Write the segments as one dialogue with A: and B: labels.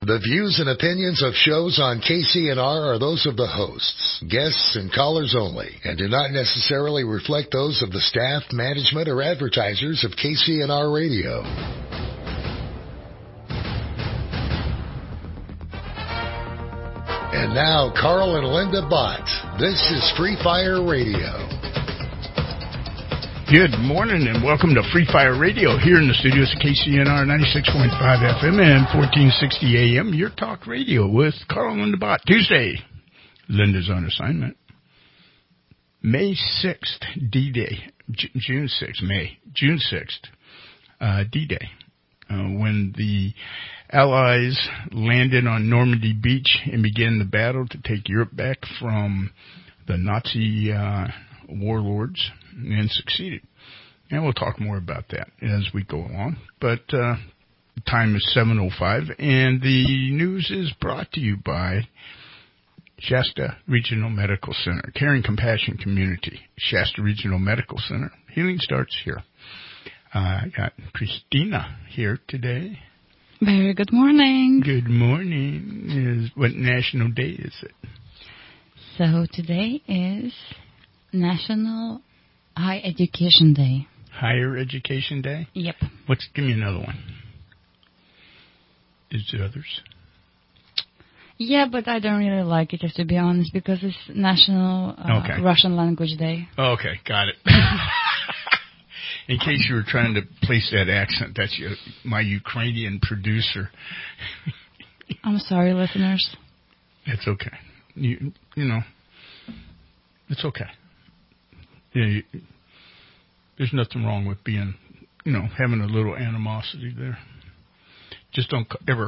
A: The views and opinions of shows on KCNR are those of the hosts, guests, and callers only, and do not necessarily reflect those of the staff, management, or advertisers of KCNR Radio. And now, Carl and Linda Bott. This is Free Fire Radio.
B: Good morning and welcome to Free Fire Radio here in the studios of KCNR 96.5 FM and 1460 AM. Your talk radio with Carl and Linda Bott. Tuesday, Linda's on assignment. May 6th, D-Day. June 6th, D-Day. When the Allies landed on Normandy Beach and began the battle to take Europe back from the Nazi warlords and succeeded. And we'll talk more about that as we go along. But time is 7:05, and the news is brought to you by Shasta Regional Medical Center, Caring Compassion Community. Shasta Regional Medical Center. Healing starts here. I got Christina here today.
C: Very good morning.
B: Good morning. What national day is it?
C: So today is National Higher Education Day.
B: Higher Education Day?
C: Yep.
B: Give me another one. Is there others?
C: Yeah, but I don't really like it, just to be honest, because it's National Russian Language Day.
B: Okay, got it. In case you were trying to place that accent, that's my Ukrainian producer.
C: I'm sorry, listeners.
B: It's okay. You know, it's okay. Yeah, there's nothing wrong with being, having a little animosity there. Just don't ever.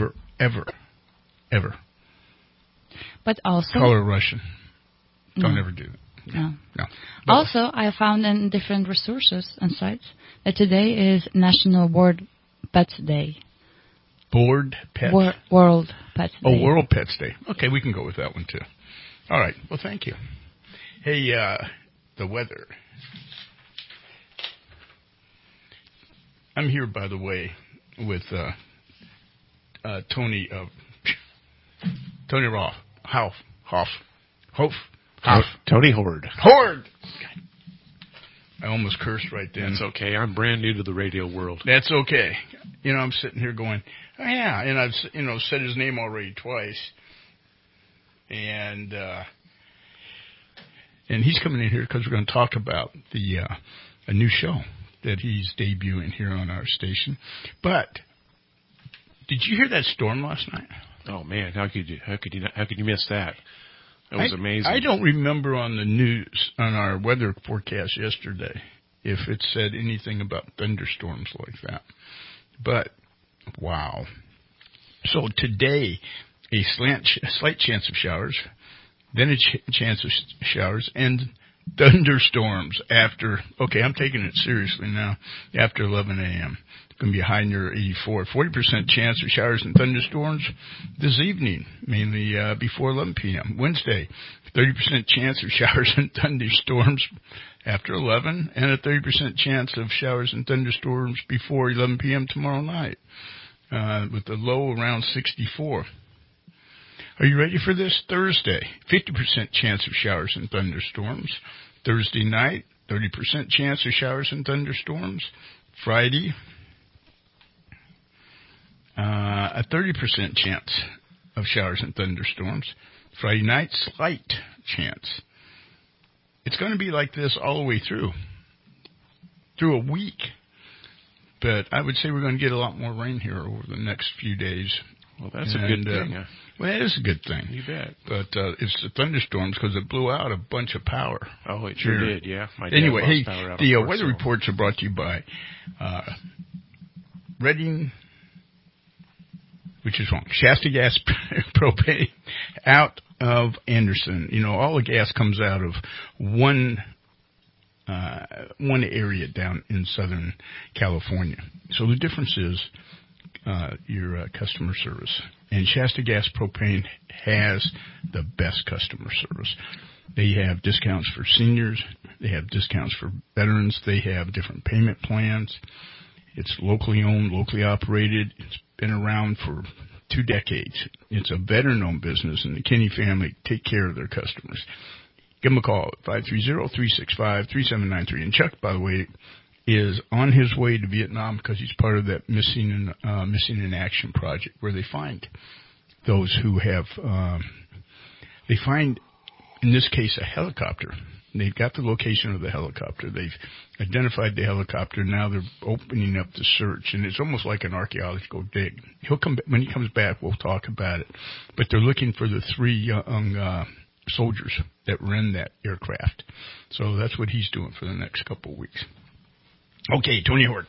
C: But also,
B: call her Russian. Don't ever do that.
C: No.
B: No.
C: Also, I found in different resources and sites that today is National World Pets Day.
B: World Pets?
C: World Pets Day.
B: Oh, World Pets Day. Okay, we can go with that one, too. All right. Well, thank you. Hey, the weather. I'm here, by the way, with Tony Roth.
D: Tony Horde.
B: I almost cursed right then.
D: That's okay. I'm brand new to the radio world.
B: That's okay. I'm sitting here going, oh, yeah, and I've, said his name already twice. And he's coming in here because we're going to talk about a new show that he's debuting here on our station. But did you hear that storm last night?
D: Oh man, how could you miss that? That was amazing.
B: I don't remember on the news on our weather forecast yesterday if it said anything about thunderstorms like that. But wow. So today, a slight chance of showers, then a chance of showers, and thunderstorms after, I'm taking it seriously now, after 11 a.m. It's going to be a high near 84. 40% chance of showers and thunderstorms this evening, mainly before 11 p.m. Wednesday, 30% chance of showers and thunderstorms after 11, and a 30% chance of showers and thunderstorms before 11 p.m. tomorrow night, with the low around 64. Are you ready for this? Thursday, 50% chance of showers and thunderstorms. Thursday night, 30% chance of showers and thunderstorms. Friday, a 30% chance of showers and thunderstorms. Friday night, slight chance. It's going to be like this all the way through a week. But I would say we're going to get a lot more rain here over the next few days.
D: Well, that's a good thing.
B: Well, it is a good thing.
D: You bet.
B: But it's the thunderstorms because it blew out a bunch of power.
D: Oh, it sure did, yeah.
B: Anyway, hey, the weather reports are brought to you by Redding, which is wrong, Shasta Gas Propane out of Anderson. All the gas comes out of one area down in Southern California. So the difference is your customer service. And Shasta Gas Propane has the best customer service. They have discounts for seniors. They have discounts for veterans. They have different payment plans. It's locally owned, locally operated. It's been around for 2 decades. It's a veteran-owned business, and the Kenny family take care of their customers. Give them a call at 530-365-3793. And Chuck, by the way, is on his way to Vietnam because he's part of that Missing in Action project, where they find those who have, they find, in this case, a helicopter. They've got the location of the helicopter. They've identified the helicopter. Now they're opening up the search, and it's almost like an archaeological dig. He'll come when he comes back. We'll talk about it. But they're looking for the 3 young soldiers that ran that aircraft. So that's what he's doing for the next couple of weeks. Okay, Tony Hort.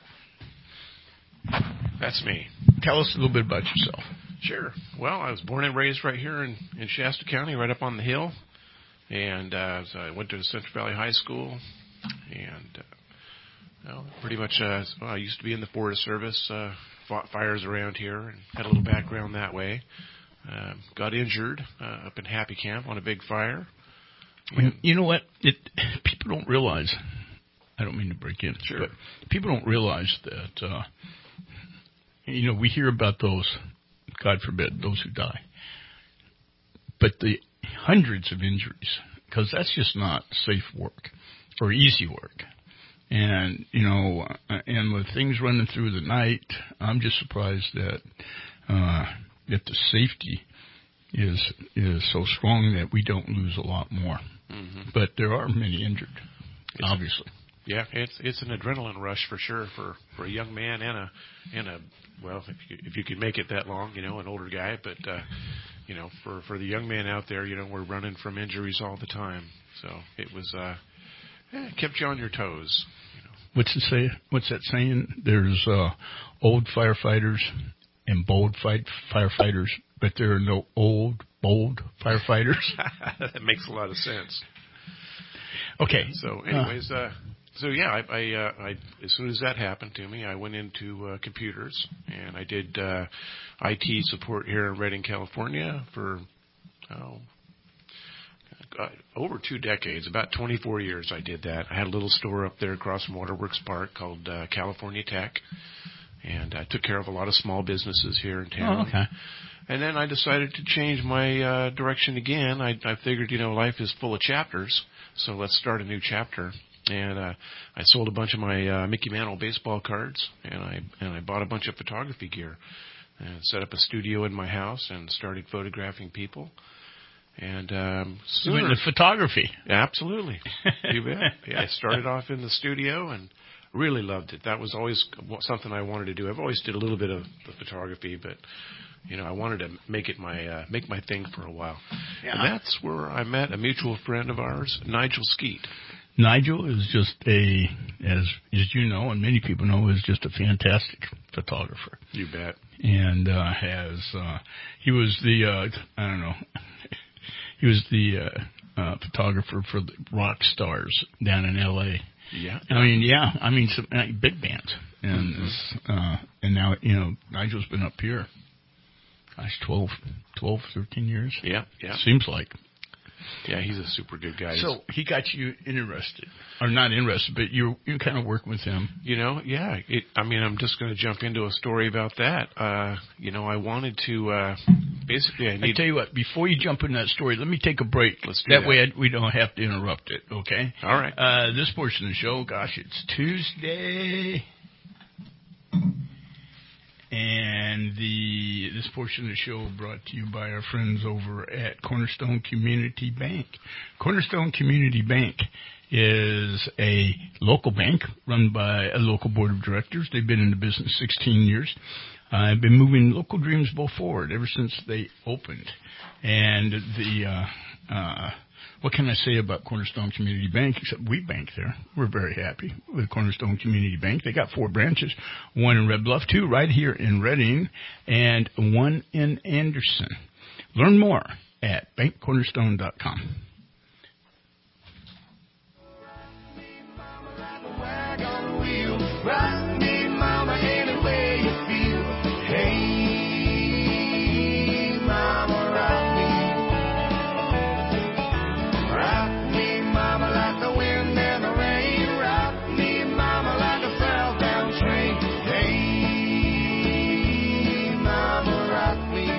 D: That's me.
B: Tell us a little bit about yourself.
D: Sure. Well, I was born and raised right here in Shasta County, right up on the hill. And so I went to Central Valley High School, and pretty much I used to be in the Forest Service, fought fires around here, and had a little background that way. Got injured up in Happy Camp on a big fire.
B: You know what? People don't realize. I don't mean to break in,
D: sure,
B: but people don't realize that. We hear about those, God forbid, those who die, but the hundreds of injuries, because that's just not safe work or easy work. And, and with things running through the night, I'm just surprised that the safety is so strong that we don't lose a lot more. Mm-hmm. But there are many injured, obviously.
D: Yeah, it's an adrenaline rush for sure for a young man and a well, if you could make it that long, an older guy, but for the young man out there, we're running from injuries all the time. So it was it kept you on your toes.
B: What's it say? What's that saying? There's old firefighters and bold firefighters, but there are no old, bold firefighters.
D: That makes a lot of sense.
B: Okay.
D: So anyways, I as soon as that happened to me, I went into computers, and I did IT support here in Redding, California for over 2 decades, about 24 years I did that. I had a little store up there across from Waterworks Park called California Tech, and I took care of a lot of small businesses here in town.
B: Oh, okay.
D: And then I decided to change my direction again. I figured, life is full of chapters, so let's start a new chapter. And I sold a bunch of my Mickey Mantle baseball cards, and I bought a bunch of photography gear, and set up a studio in my house and started photographing people. And
B: you went into photography.
D: Absolutely, you bet. Yeah, I started off in the studio and really loved it. That was always something I wanted to do. I've always did a little bit of the photography, but I wanted to make it my thing for a while. Yeah. And that's where I met a mutual friend of ours, Nigel Skeet.
B: Nigel is just as you know, and many people know, is just a fantastic photographer.
D: You bet.
B: And he was the he was the photographer for the rock stars down in L.A.
D: Yeah.
B: I mean, some big bands, and and now Nigel's been up here. Gosh, 12, 13 years.
D: Yeah.
B: Seems like.
D: Yeah, he's a super good guy.
B: So he got you interested, or not interested, but you're kind of working with him.
D: Yeah. I'm just going to jump into a story about that. I wanted to basically. I tell
B: you what, before you jump in that story, let me take a break.
D: Let's do that.
B: Way we don't have to interrupt it. Okay.
D: All right.
B: This portion of the show, it's Tuesday. And this portion of the show brought to you by our friends over at Cornerstone Community Bank. Cornerstone Community Bank is a local bank run by a local board of directors. They've been in the business 16 years. I've been moving local dreams forward ever since they opened. And what can I say about Cornerstone Community Bank, except we bank there. We're very happy with Cornerstone Community Bank. They got 4 branches, 1 in Red Bluff, 2 right here in Redding, and 1 in Anderson. Learn more at bankcornerstone.com.
E: Rock me,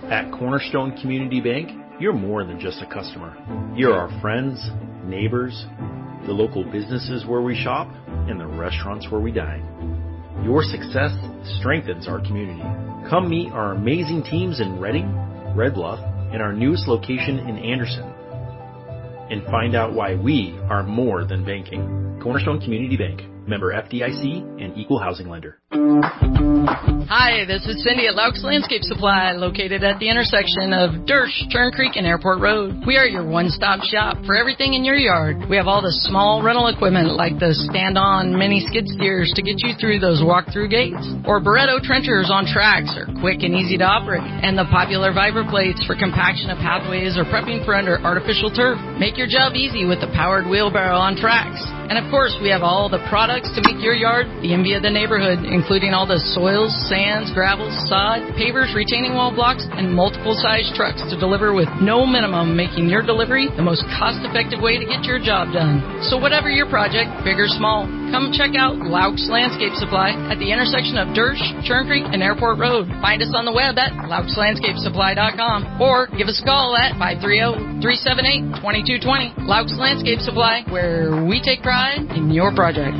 E: At Cornerstone Community Bank, you're more than just a customer. You're our friends, neighbors, the local businesses where we shop, and the restaurants where we dine. Your success strengthens our community. Come meet our amazing teams in Redding, Red Bluff, and our newest location in Anderson. And find out why we are more than banking. Cornerstone Community Bank. Member FDIC and Equal Housing Lender.
F: Hi, this is Cindy at Laux Landscape Supply, located at the intersection of Dersh, Churn Creek, and Airport Road. We are your one-stop shop for everything in your yard. We have all the small rental equipment like the stand-on mini skid steers to get you through those walk-through gates, or Barretto trenchers on tracks are quick and easy to operate, and the popular Viper plates for compaction of pathways or prepping for under artificial turf. Make your job easy with the powered wheelbarrow on tracks. And of course, we have all the products to make your yard the envy of the neighborhood, including all the soils, sands, gravels, sod, pavers, retaining wall blocks, and multiple size trucks to deliver with no minimum, making your delivery the most cost-effective way to get your job done. So whatever your project, big or small, come check out Laux Landscape Supply at the intersection of Dersh, Churn Creek, and Airport Road. Find us on the web at LauxLandscapeSupply.com or give us a call at 530-378-2220. Laux Landscape Supply, where we take pride in your project.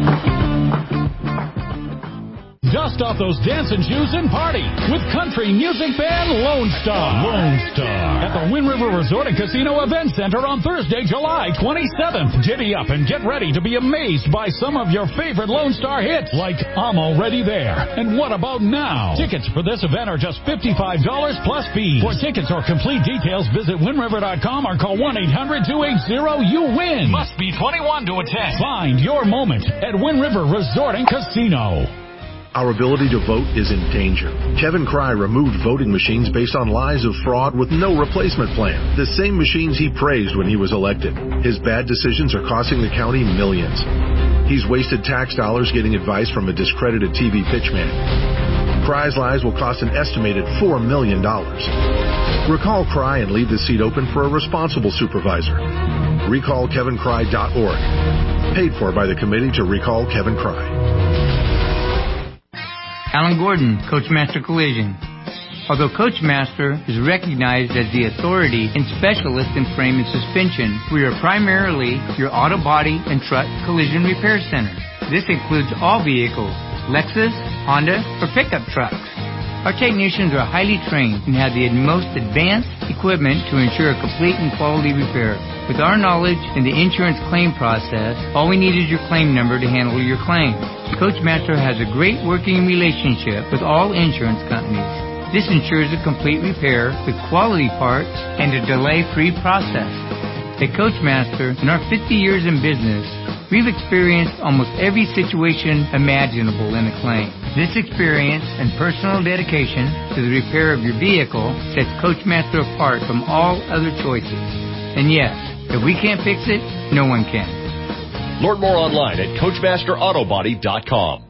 G: Dust off those dancing shoes and party with country music band Lone Star. At the Wind River Resort and Casino Event Center on Thursday, July 27th. Giddy up and get ready to be amazed by some of your favorite Lone Star hits like I'm Already There and What About Now. Tickets for this event are just $55 plus fees. For tickets or complete details, visit windriver.com or call 1-800-280-YOU-WIN. Must be 21 to attend. Find your moment at Wind River Resort and Casino.
H: Our ability to vote is in danger. Kevin Cry removed voting machines based on lies of fraud with no replacement plan. The same machines he praised when he was elected. His bad decisions are costing the county millions. He's wasted tax dollars getting advice from a discredited TV pitchman. Cry's lies will cost an estimated $4 million. Recall Cry and leave the seat open for a responsible supervisor. RecallKevinCry.org. Paid for by the Committee to Recall Kevin Cry.
I: Alan Gordon, Coachmaster Collision. Although Coachmaster is recognized as the authority and specialist in frame and suspension, we are primarily your auto body and truck collision repair center. This includes all vehicles, Lexus, Honda, or pickup trucks. Our technicians are highly trained and have the most advanced equipment to ensure a complete and quality repair. With our knowledge in the insurance claim process, all we need is your claim number to handle your claim. Coachmaster has a great working relationship with all insurance companies. This ensures a complete repair with quality parts and a delay-free process. At Coachmaster, in our 50 years in business, we've experienced almost every situation imaginable in a claim. This experience and personal dedication to the repair of your vehicle sets Coachmaster apart from all other choices. And yes, if we can't fix it, no one can.
J: Learn more online at CoachmasterAutobody.com.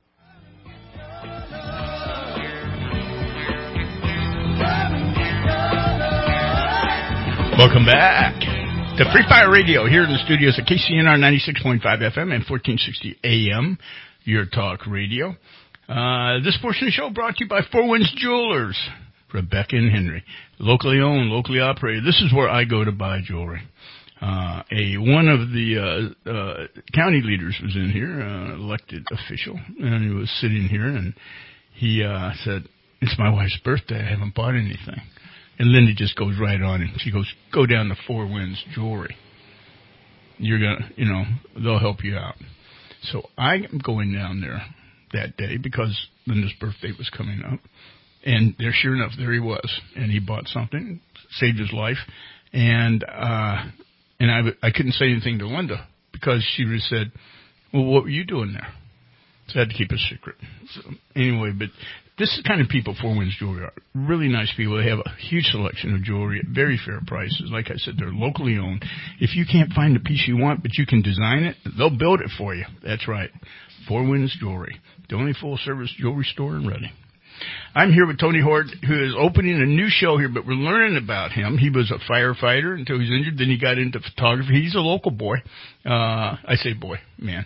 B: Welcome back to Free Fire Radio here in the studios at KCNR 96.5 FM and 1460 AM, your talk radio. This portion of the show brought to you by Four Winds Jewelers, Rebecca and Henry. Locally owned, locally operated. This is where I go to buy jewelry. One of the county leaders was in here, elected official, and he was sitting here, and he said, "It's my wife's birthday. I haven't bought anything." And Linda just goes right on, and she goes, "Go down to Four Winds Jewelry. You're gonna, they'll help you out." So I'm going down there that day because Linda's birthday was coming up, and there, sure enough, there he was, and he bought something, saved his life, and I couldn't say anything to Linda because she would have said, "Well, what were you doing there?" So I had to keep it secret. So anyway, but this is the kind of people Four Winds Jewelry are. Really nice people. They have a huge selection of jewelry at very fair prices. Like I said, they're locally owned. If you can't find the piece you want, but you can design it, they'll build it for you. That's right. Four Winds Jewelry, the only full-service jewelry store in Redding. I'm here with Tony Horde, who is opening a new show here, but we're learning about him. He was a firefighter until he was injured. Then he got into photography. He's a local boy. I say boy, man.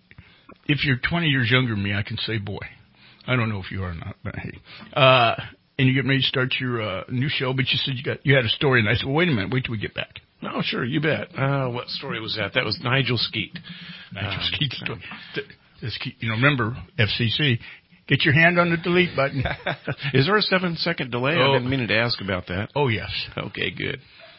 B: If you're 20 years younger than me, I can say boy. I don't know if you are or not, but hey. and you get ready to start your new show, but you said you had a story, and I said, well, wait a minute, wait till we get back.
D: Oh, sure, you bet. What story was that? That was Nigel Skeet.
B: Nigel Skeet story. Remember, FCC, get your hand on the delete button.
D: Is there a 7-second delay? I didn't mean to ask about that.
B: Oh, yes.
D: Okay, good.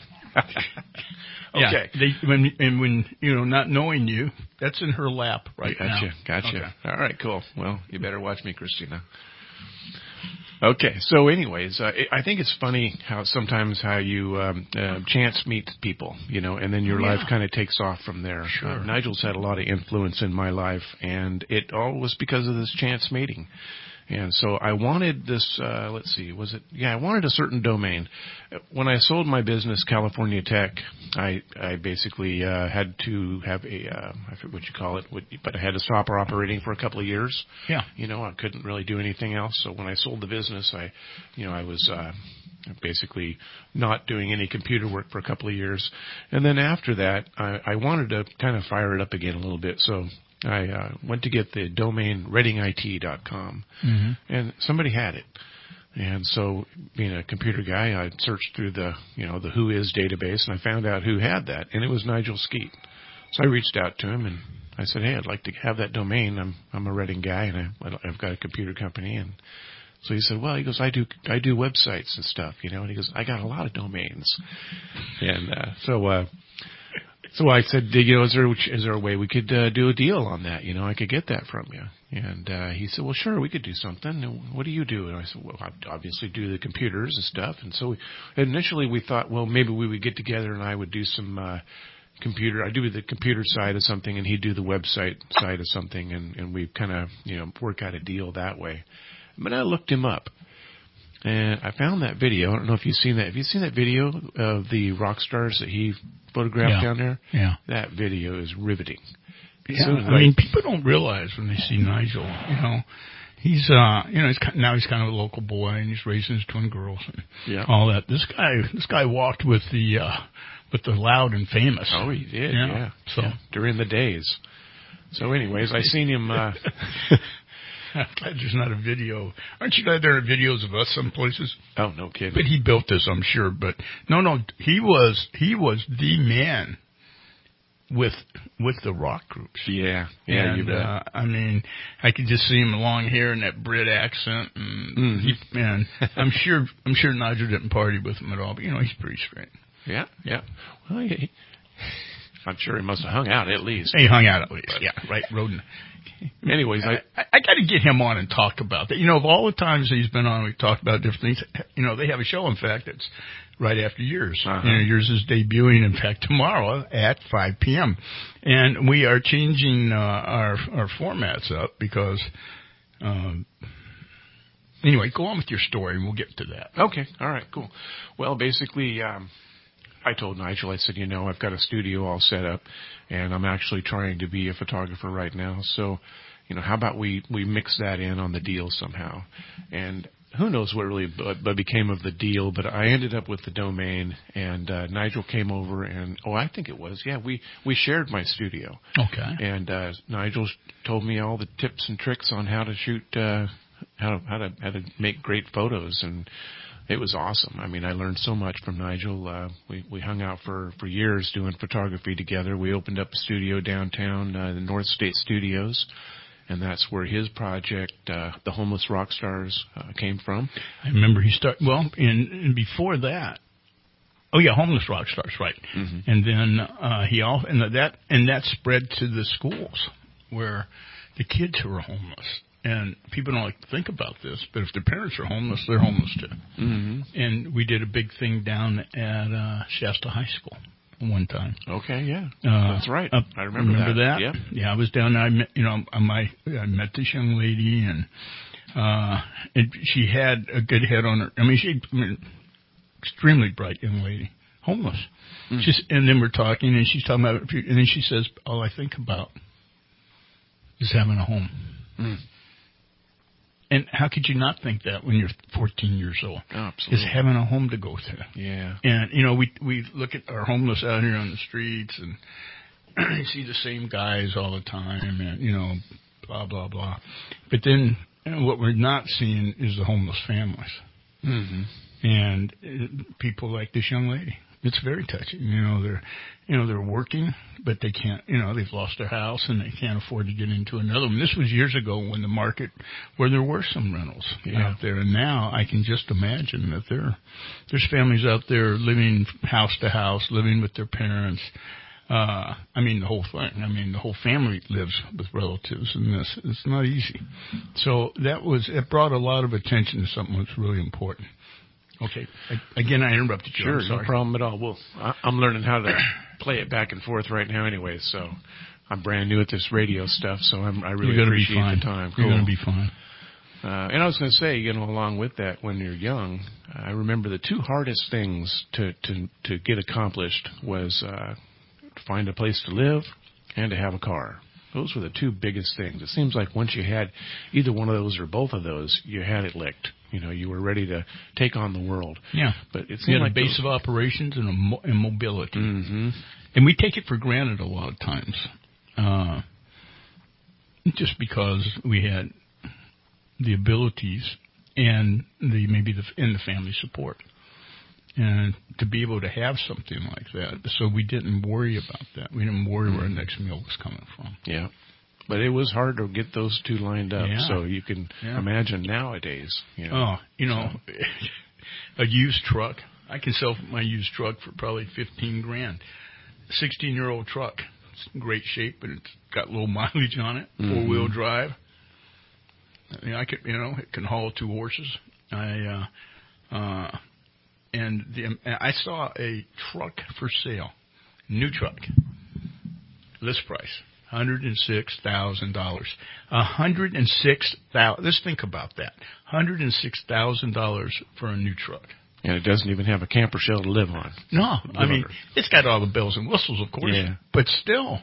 B: Okay. Yeah, when not knowing you, that's in her lap right now.
D: Gotcha. Okay. All right, cool. Well, you better watch me, Christina. Okay, so anyways, I think it's funny how you chance meet people, and then your life kind of takes off from there.
B: Sure.
D: Nigel's had a lot of influence in my life, and it all was because of this chance meeting. And so I wanted this, I wanted a certain domain. When I sold my business, California Tech, I basically had to have I forget what you call it, but I had to stop operating for a couple of years.
B: Yeah.
D: I couldn't really do anything else. So when I sold the business, I was basically not doing any computer work for a couple of years. And then after that, I wanted to kind of fire it up again a little bit. So I went to get the domain readingit.com, and somebody had it. And so, being a computer guy, I searched through the Who Is database, and I found out who had that, and it was Nigel Skeet. So I reached out to him, and I said, hey, I'd like to have that domain. I'm a Reading guy, and I've got a computer company. And so he said, well, he goes, I do websites and stuff, and he goes, I got a lot of domains. And so I said, is there a way we could do a deal on that? I could get that from you. And he said, well, sure, we could do something. And what do you do? And I said, well, I obviously do the computers and stuff. And so initially we thought, well, maybe we would get together and I would do some I do the computer side of something and he'd do the website side of something. And we kind of, work out a deal that way. But I looked him up. And I found that video. I don't know if you've seen that. Have you seen that video of the rock stars that he photographed down there?
B: Yeah.
D: That video is riveting.
B: Yeah. People don't realize when they see Nigel, he's, he's kind of a local boy and he's raising his twin girls and all that. This guy walked with the loud and famous.
D: Oh, he did. Yeah. So during the days. So anyways, I seen him,
B: I'm glad there's not a video. Aren't you glad there are videos of us some places?
D: Oh, no kidding.
B: But he built this, I'm sure. But no, he was the man with the rock groups.
D: Yeah,
B: and,
D: you bet.
B: I could just see him long hair and that Brit accent, and I'm sure Nigel didn't party with him at all. But he's pretty straight.
D: Yeah. Well, I'm sure he must have hung out at least.
B: He hung out at least. Yeah, right. Rodin.
D: Anyways,
B: I got to get him on and talk about that. Of all the times he's been on, we've talked about different things. They have a show, in fact, that's right after yours. Yours is debuting, in fact, tomorrow at 5 p.m. And we are changing our formats up because, anyway, go on with your story and we'll get to that.
D: Okay. All right, cool. Well, basically, I told Nigel, I said, I've got a studio all set up, and I'm actually trying to be a photographer right now. So, how about we mix that in on the deal somehow? And who knows what really became of the deal, but I ended up with the domain, and Nigel came over, and, I think it was, we shared my studio.
B: Okay.
D: And Nigel told me all the tips and tricks on how to shoot, how to make great photos, and it was awesome. I learned so much from Nigel. We hung out for years doing photography together. We opened up a studio downtown, the North State Studios, and that's where his project, The Homeless Rock Stars, came from.
B: I remember he started, and before that, Homeless Rock Stars, right.
D: Mm-hmm.
B: And then that spread to the schools where the kids who were homeless. And people don't like to think about this, but if their parents are homeless, they're homeless too.
D: Mm-hmm.
B: And we did a big thing down at Shasta High School one time.
D: Okay, yeah, that's right. I remember
B: that.
D: Yep.
B: Yeah, I was down there. I met this young lady, and she had a good head on her. Extremely bright young lady, homeless.
D: Mm-hmm.
B: And then we're talking, and she's talking about, and then she says, "All I think about is having a home."
D: Mm.
B: And how could you not think that when you're 14 years old?
D: Absolutely.
B: Is having a home to go to.
D: Yeah.
B: And, we look at our homeless out here on the streets and you see the same guys all the time and, blah, blah, blah. But then what we're not seeing is the homeless families. And people like this young lady. It's very touching. They're working, but they can't, they've lost their house and they can't afford to get into another one. This was years ago when the market, where there were some rentals out there. And now I can just imagine that there's families out there living house to house, living with their parents. The whole thing. The whole family lives with relatives, and it's not easy. So it brought a lot of attention to something that's really important. Okay. Again, I interrupted you.
D: Sure, no problem at all. Well, I'm learning how to play it back and forth right now anyway, so I'm brand new at this radio stuff, so I really appreciate the time.
B: You're going to be fine.
D: And I was going to say, along with that, when you're young, I remember the two hardest things to get accomplished was to find a place to live and to have a car. Those were the two biggest things. It seems like once you had either one of those or both of those, you had it licked. You were ready to take on the world.
B: Yeah.
D: But it seemed like
B: a base of operations and mobility. Mm-hmm. And we take it for granted a lot of times. Just because we had the abilities and the family support. And to be able to have something like that. So we didn't worry about that. We didn't worry where our next meal was coming from.
D: Yeah. But it was hard to get those two lined up. Yeah. So you can imagine nowadays.
B: A used truck. I can sell my used truck for probably $15,000. 16-year-old truck. It's in great shape, but it's got low mileage on it. 4-wheel drive. It can haul 2 horses. I saw a truck for sale, new truck, list price, $106,000. $106,000. Let's think about that. $106,000 for a new truck.
D: And it doesn't even have a camper shell to live on.
B: No, it's got all the bells and whistles, of course, but still.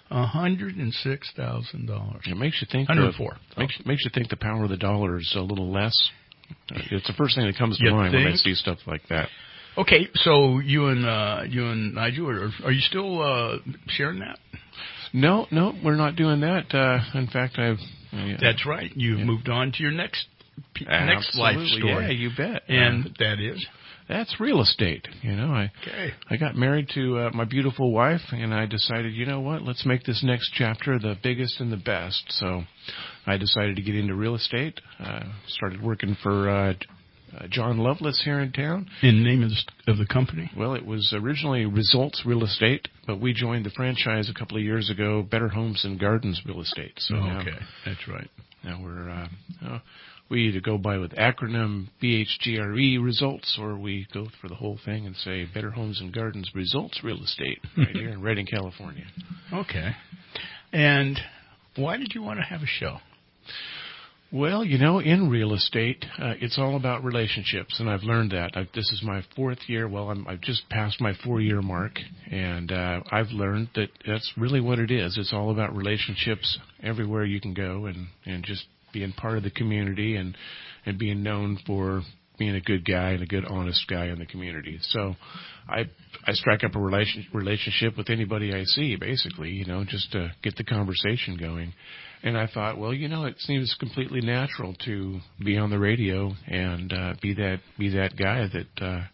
B: $106,000.
D: It makes you think. Makes you think the power of the dollar is a little less. It's the first thing that comes to mind when I see stuff like that.
B: Okay, so you and Nigel, are you still sharing that?
D: No, we're not doing that. In fact,
B: That's right. You've moved on to your next life story.
D: Yeah, you bet.
B: And that is?
D: That's real estate. I got married to my beautiful wife, and I decided, let's make this next chapter the biggest and the best. So I decided to get into real estate. Started working for John Lovelace here in town.
B: In the name of the company?
D: Well, it was originally Results Real Estate, but we joined the franchise a couple of years ago, Better Homes and Gardens Real Estate. So
B: that's right.
D: Now we either go by with acronym BHGRE Results, or we go for the whole thing and say Better Homes and Gardens Results Real Estate right here in Redding, California.
B: Okay. And why did you want to have a show?
D: Well, in real estate, it's all about relationships, and I've learned that. This is my 4th year. Well, I've just passed my 4-year mark, and I've learned that that's really what it is. It's all about relationships everywhere you can go, and just being part of the community and being known for being a good guy and a good, honest guy in the community. So I strike up a relationship with anybody I see, basically, just to get the conversation going. And I thought, well, it seems completely natural to be on the radio and be that guy that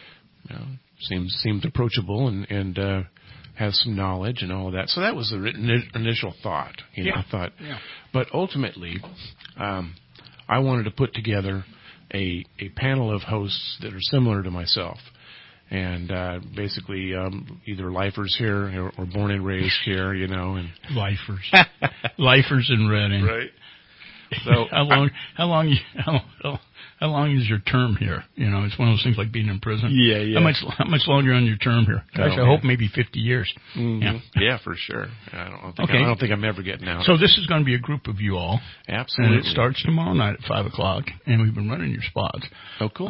D: seems approachable and has some knowledge and all of that. So that was the initial thought. I thought, but ultimately, I wanted to put together a panel of hosts that are similar to myself. And basically, either lifers here or born and raised here, and
B: lifers in Redding,
D: right? So
B: how long is your term here? It's one of those things like being in prison.
D: Yeah.
B: How much longer on your term here? Gosh, I hope maybe 50 years.
D: Mm-hmm. Yeah, for sure. I don't think I'm ever getting out.
B: So this is going to be a group of you all.
D: Absolutely.
B: And it starts tomorrow night at 5:00, and we've been running your spots.
D: Oh, cool.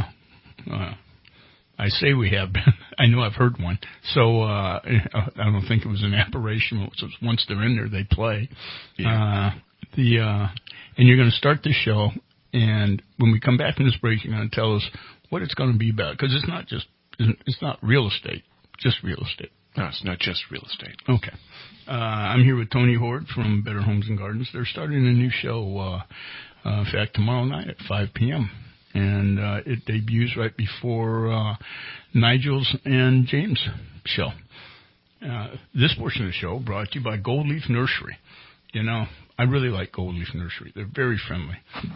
B: I say we have been. I know I've heard one. So I don't think it was an apparition. Once they're in there, they play.
D: Yeah.
B: And you're going to start the show, and when we come back from this break, you're going to tell us what it's going to be about, because it's not real estate, just real estate.
D: No, it's not just real estate.
B: Okay. I'm here with Tony Horde from Better Homes and Gardens. They're starting a new show, in fact, tomorrow night at 5 p.m. and it debuts right before Nigel's and James' show. This portion of the show brought to you by Gold Leaf Nursery. You know, I really like Gold Leaf Nursery. They're very friendly.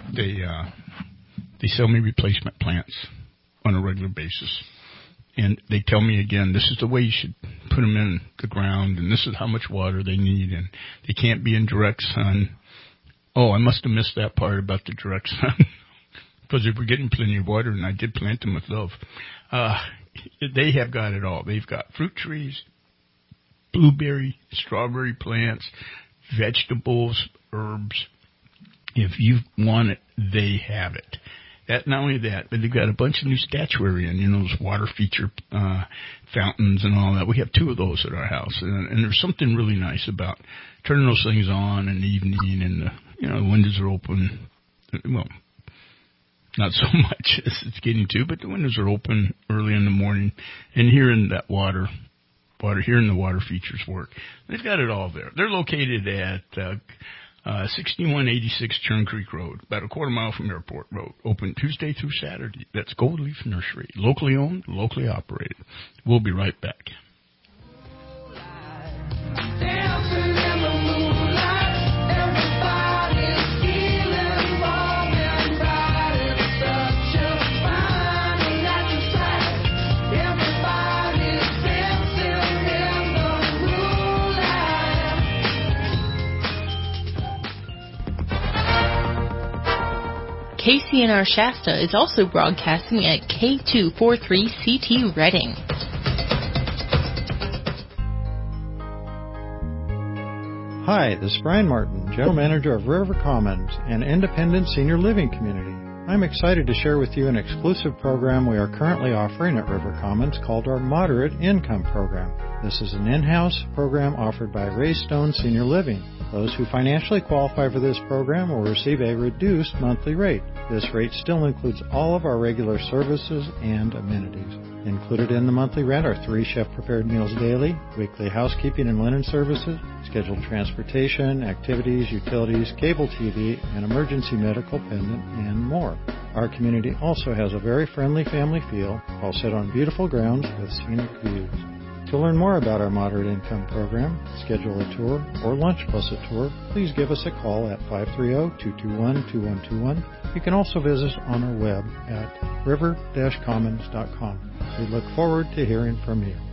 B: They sell me replacement plants on a regular basis. And they tell me again, this is the way you should put them in the ground, and this is how much water they need, and they can't be in direct sun. Oh, I must have missed that part about the direct sun, because they were getting plenty of water, and I did plant them with love. They have got it all. They've got fruit trees, blueberry, strawberry plants, vegetables, herbs. If you want it, they have it. Not only that, but they've got a bunch of new statuary in, those water feature fountains and all that. We have 2 of those at our house, and there's something really nice about turning those things on in the evening, and the windows are open. Well, not so much as it's getting to, but the windows are open early in the morning, and hearing that hearing the water features work. They've got it all there. They're located at 6186 Churn Creek Road, about a quarter mile from Airport Road. Open Tuesday through Saturday. That's Gold Leaf Nursery. Locally owned, locally operated. We'll be right back.
K: KCNR Shasta is also broadcasting at K243CT Reading.
L: Hi, this is Brian Martin, General Manager of River Commons, an independent senior living community. I'm excited to share with you an exclusive program we are currently offering at River Commons called our Moderate Income Program. This is an in-house program offered by Ray Stone Senior Living. Those who financially qualify for this program will receive a reduced monthly rate. This rate still includes all of our regular services and amenities. Included in the monthly rent are 3 chef-prepared meals daily, weekly housekeeping and linen services, scheduled transportation, activities, utilities, cable TV, and emergency medical pendant, and more. Our community also has a very friendly family feel, all set on beautiful grounds with scenic views. To learn more about our Moderate Income Program, schedule a tour, or lunch plus a tour, please give us a call at 530-221-2121. You can also visit us on our web at river-commons.com. We look forward to hearing from you.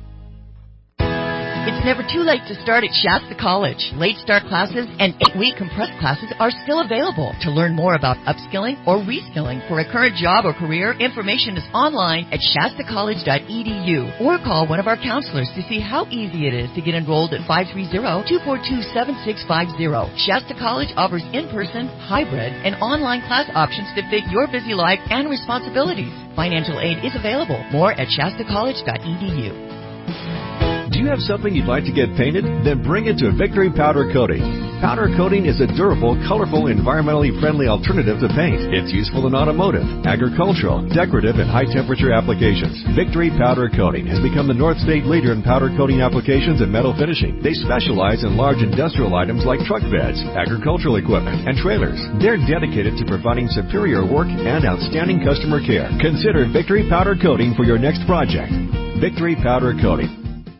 M: It's never too late to start at Shasta College. Late start classes and 8-week compressed classes are still available. To learn more about upskilling or reskilling for a current job or career, information is online at shastacollege.edu or call one of our counselors to see how easy it is to get enrolled at 530-242-7650. Shasta College offers in-person, hybrid, and online class options to fit your busy life and responsibilities. Financial aid is available. More at shastacollege.edu.
J: Do you have something you'd like to get painted? Then bring it to Victory Powder Coating. Powder coating is a durable, colorful, environmentally friendly alternative to paint. It's useful in automotive, agricultural, decorative, and high-temperature applications. Victory Powder Coating has become the North State leader in powder coating applications and metal finishing. They specialize in large industrial items like truck beds, agricultural equipment, and trailers. They're dedicated to providing superior work and outstanding customer care. Consider Victory Powder Coating for your next project. Victory Powder Coating.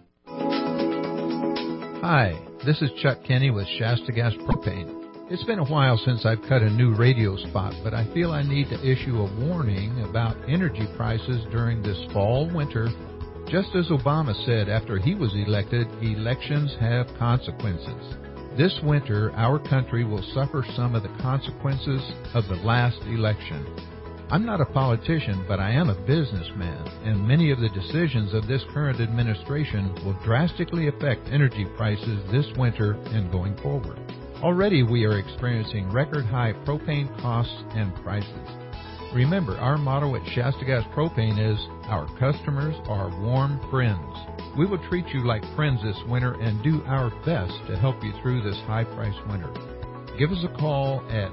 N: Hi, this is Chuck Kenny with Shasta Gas Propane. It's been a while since I've cut a new radio spot, but I feel I need to issue a warning about energy prices during this fall-winter. Just as Obama said after he was elected, elections have consequences. This winter, our country will suffer some of the consequences of the last election. I'm not a politician, but I am a businessman, and many of the decisions of this current administration will drastically affect energy prices this winter and going forward. Already we are experiencing record-high propane costs and prices. Remember, our motto at Shasta Gas Propane is, our customers are warm friends. We will treat you like friends this winter and do our best to help you through this high-priced winter. Give us a call at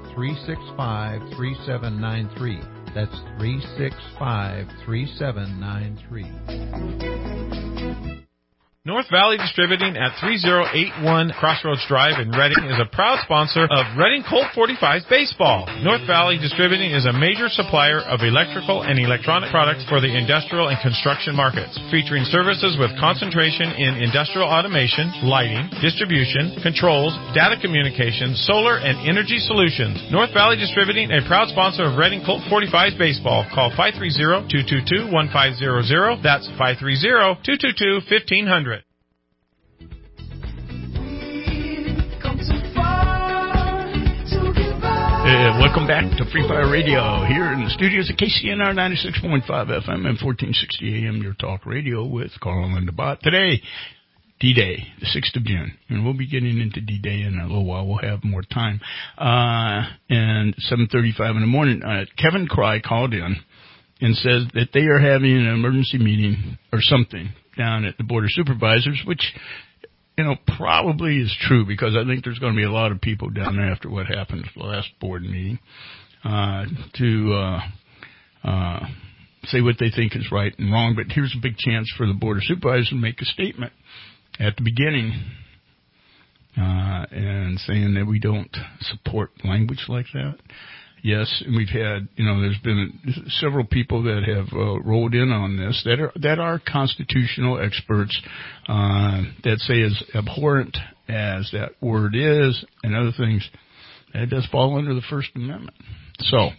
N: 365-3793. That's 365-3793.
O: North Valley Distributing at 3081 Crossroads Drive in Reading is a proud sponsor of Reading Colt 45's baseball. North Valley Distributing is a major supplier of electrical and electronic products for the industrial and construction markets, featuring services with concentration in industrial automation, lighting, distribution, controls, data communications, solar, and energy solutions. North Valley Distributing, a proud sponsor of Reading Colt 45's baseball. Call 530-222-1500. That's 530-222-1500.
B: Welcome back to Free Fire Radio here in the studios of KCNR 96.5 FM and 1460 AM, your talk radio with Carl and Linda Bott. Today, D-Day, the 6th of June, and we'll be getting into D-Day in a little while. We'll have more time. And 7:35 in the morning, Kevin Cry called in and says that they are having an emergency meeting or something down at the Board of Supervisors, which, you know, probably is true, because I think there's going to be a lot of people down there after what happened at the last board meeting to say what they think is right and wrong. But here's a big chance for the Board of Supervisors to make a statement at the beginning and saying that we don't support language like that. Yes, and we've had, you know, there's been several people that have rolled in on this that are constitutional experts that say as abhorrent as that word is and other things, it does fall under the First Amendment. So,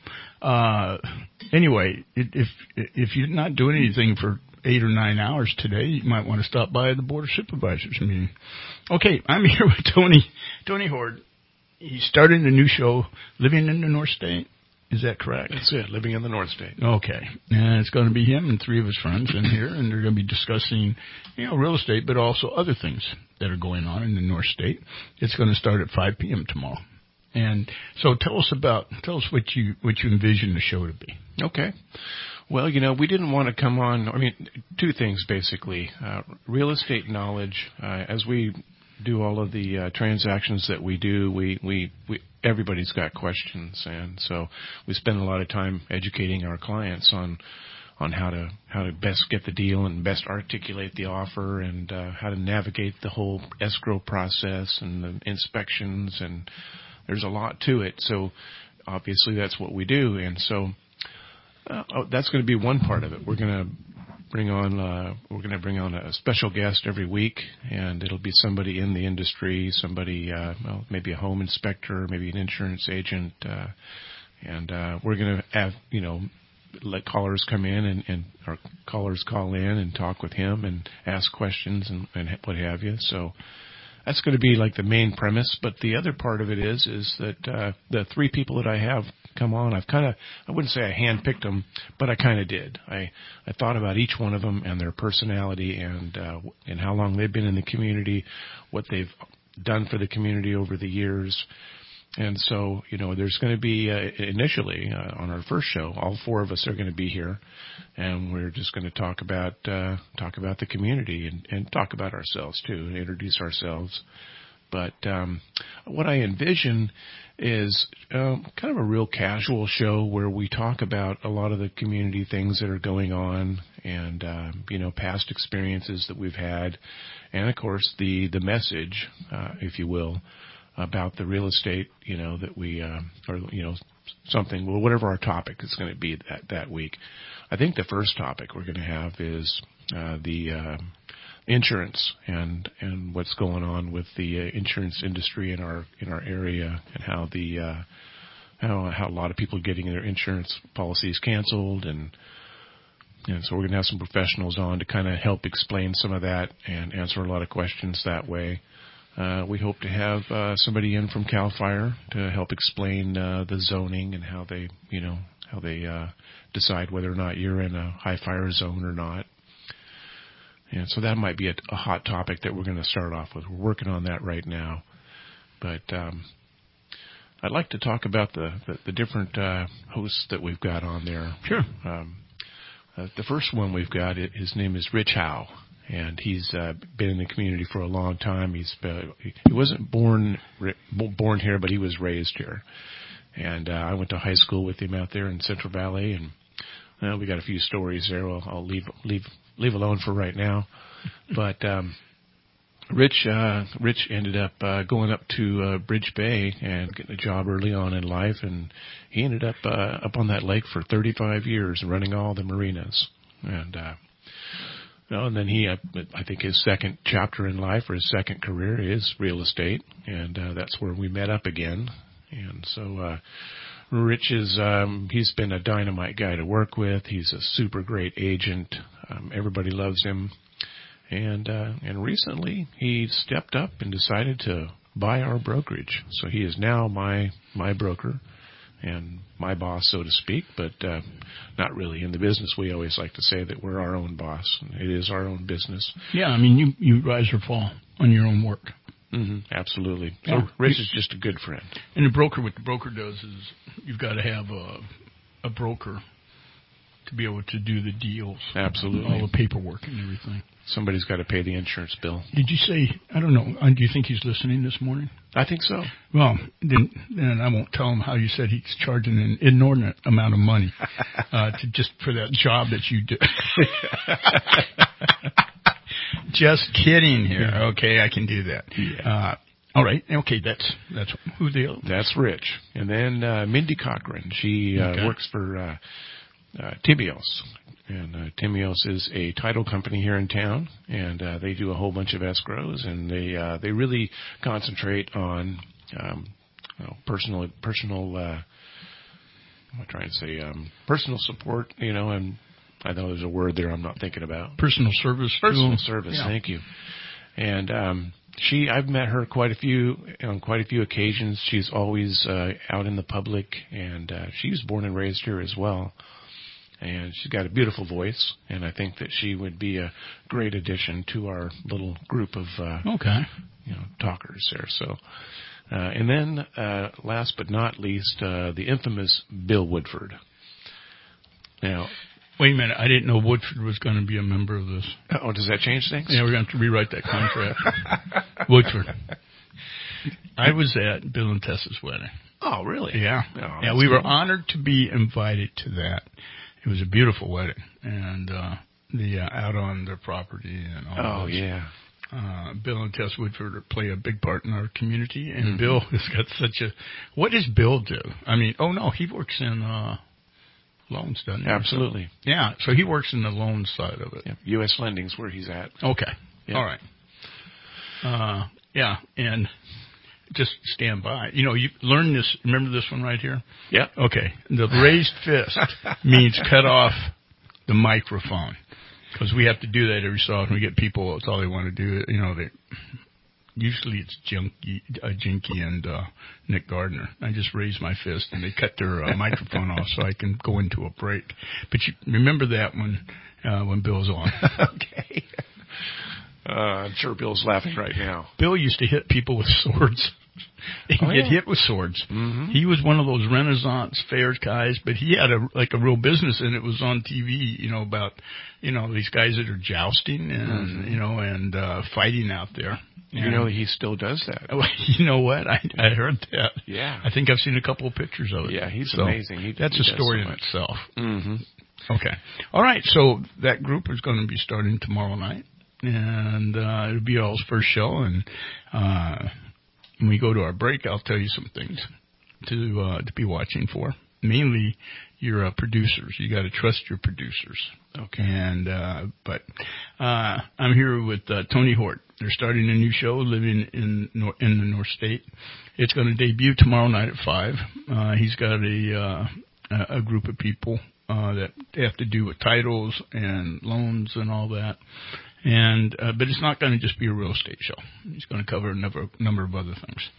B: anyway, if you're not doing anything for 8 or 9 hours today, you might want to stop by the Board of Supervisors meeting. Okay, I'm here with Tony Horde. He's starting a new show, Living in the North State. Is that correct?
D: That's it, Living in the North State.
B: Okay. And it's going to be him and 3 of his friends in here, and they're going to be discussing, you know, real estate, but also other things that are going on in the North State. It's going to start at 5 p.m. tomorrow. And so tell us what you envision the show to be.
D: Okay. Well, you know, we didn't want to come on, 2 things basically. Real estate knowledge, as we do all of the transactions that we do, we everybody's got questions, and so we spend a lot of time educating our clients on how to best get the deal and best articulate the offer, and how to navigate the whole escrow process and the inspections, and there's a lot to it. So obviously that's what we do, and so that's going to be one part of it. We're going to bring on a special guest every week, and it'll be somebody in the industry, somebody maybe a home inspector, maybe an insurance agent, and we're going to have, you know, let callers come in and our callers call in and talk with him and ask questions and what have you. So that's going to be like the main premise. But the other part of it is that the 3 people that I have come on, I wouldn't say I handpicked them, but I kind of did. I thought about each one of them and their personality and how long they've been in the community, what they've done for the community over the years. And so, you know, there's going to be initially on our first show, all 4 of us are going to be here, and we're just going to talk about the community and talk about ourselves too, and introduce ourselves. But what I envision is kind of a real casual show where we talk about a lot of the community things that are going on, and you know, past experiences that we've had, and of course the message, if you will, about the real estate, you know, that we or you know, something, well, whatever our topic is going to be that week. I think the first topic we're going to have is the insurance and what's going on with the insurance industry in our area, and how a lot of people are getting their insurance policies canceled, and so we're going to have some professionals on to kind of help explain some of that and answer a lot of questions that way. We hope to have somebody in from CAL FIRE to help explain the zoning and how they decide whether or not you're in a high fire zone or not. And so that might be a hot topic that we're going to start off with. We're working on that right now. But I'd like to talk about the different hosts that we've got on there.
B: Sure.
D: The first one we've got, his name is Rich Howe, and he's been in the community for a long time. He wasn't born here, but he was raised here. And I went to high school with him out there in Central Valley, and we got a few stories there. I'll leave alone for right now. But Rich ended up going up to Bridge Bay and getting a job early on in life, and he ended up on that lake for 35 years, running all the marinas. And and then he, I think, his second chapter in life or his second career is real estate, and that's where we met up again. And so Rich is he's been a dynamite guy to work with. He's a super great agent. Everybody loves him. And recently he stepped up and decided to buy our brokerage. So he is now my broker and my boss, so to speak, but not really. In the business, we always like to say that we're our own boss. It is our own business.
B: Yeah, I mean, you rise or fall on your own work.
D: Mm-hmm, absolutely.
B: Yeah.
D: So Rich is just a good friend.
B: And what the broker does is you've got to have a broker to be able to do the deals.
D: Absolutely.
B: All the paperwork and everything.
D: Somebody's got to pay the insurance bill.
B: Did you say, I don't know, do you think he's listening this morning?
D: I think so.
B: Well, then I won't tell him how you said he's charging an inordinate amount of money just for that job that you do. Just kidding here. Okay, I can do that.
D: Yeah.
B: All right. Okay, that's who the other.
D: That's Rich. And then Mindy Cochran. She works for Tibios. And Tibios is a title company here in town, and they do a whole bunch of escrows, and they really concentrate on personal. What am I trying to say? Personal support, and I know there's a word there I'm not thinking about.
B: Personal service.
D: Personal service. Yeah. Thank you. And I've met her on quite a few occasions. She's always out in the public, and she was born and raised here as well. And she's got a beautiful voice, and I think that she would be a great addition to our little group of talkers there. So, and then last but not least, the infamous Bill Woodford. Now,
B: wait a minute, I didn't know Woodford was going to be a member of this.
D: Oh, does that change things?
B: Yeah, we're going to have to rewrite that contract. Woodford. I was at Bill and Tessa's wedding.
D: Oh, really?
B: Yeah.
D: Oh,
B: yeah, we were honored to be invited to that. It was a beautiful wedding, and out on their property and all.
D: Oh, yeah.
B: Bill and Tess Woodford play a big part in our community, and Bill has got such a. What does Bill do? I mean, he works in loans, doesn't he?
D: Absolutely.
B: So, yeah, so he works in the loan side of it.
D: Yeah. U.S. Lending's where he's at.
B: Okay.
D: Yeah.
B: All right. Yeah, and. Just stand by. You learn this. Remember this one right here?
D: Yeah.
B: Okay. The raised fist means cut off the microphone, because we have to do that every so often. We get people, that's all they want to do. Usually it's Jinky and Nick Gardner. I just raise my fist, and they cut their microphone off so I can go into a break. But you remember that when Bill's on.
D: Okay. I'm sure Bill's laughing right now.
B: Bill used to hit people with swords. He'd get hit with swords. Mm-hmm. He was one of those Renaissance fairs guys, but he had a real business, and it was on TV, about, these guys that are jousting and, and fighting out there.
D: You know he still does that.
B: You know what? I heard that.
D: Yeah.
B: I think I've seen a couple of pictures of it.
D: Yeah, he's amazing.
B: That's a story in itself.
D: Mm-hmm.
B: Okay. All right, so that group is going to be starting tomorrow night. And it'll be y'all's first show, and when we go to our break, I'll tell you some things to be watching for. Mainly your producers. You got to trust your producers.
D: Okay.
B: And but I'm here with Tony Hort. They're starting a new show, Living in the North State. It's going to debut tomorrow night at 5. He's got a group of people that have to do with titles and loans and all that. And but it's not going to just be a real estate show. He's going to cover a number of other things.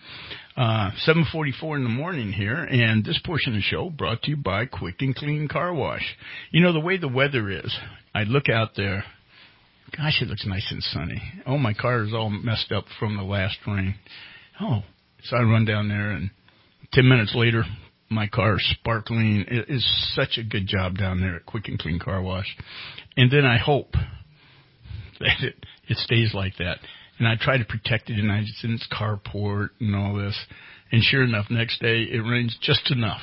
B: 7:44 in the morning here, and this portion of the show brought to you by Quick and Clean Car Wash. The way the weather is, I look out there. Gosh, it looks nice and sunny. Oh, my car is all messed up from the last rain. Oh, so I run down there, and 10 minutes later, my car is sparkling. It is such a good job down there at Quick and Clean Car Wash. And then I hope that it stays like that. And I try to protect it, and it's in its carport and all this. And sure enough, next day it rains just enough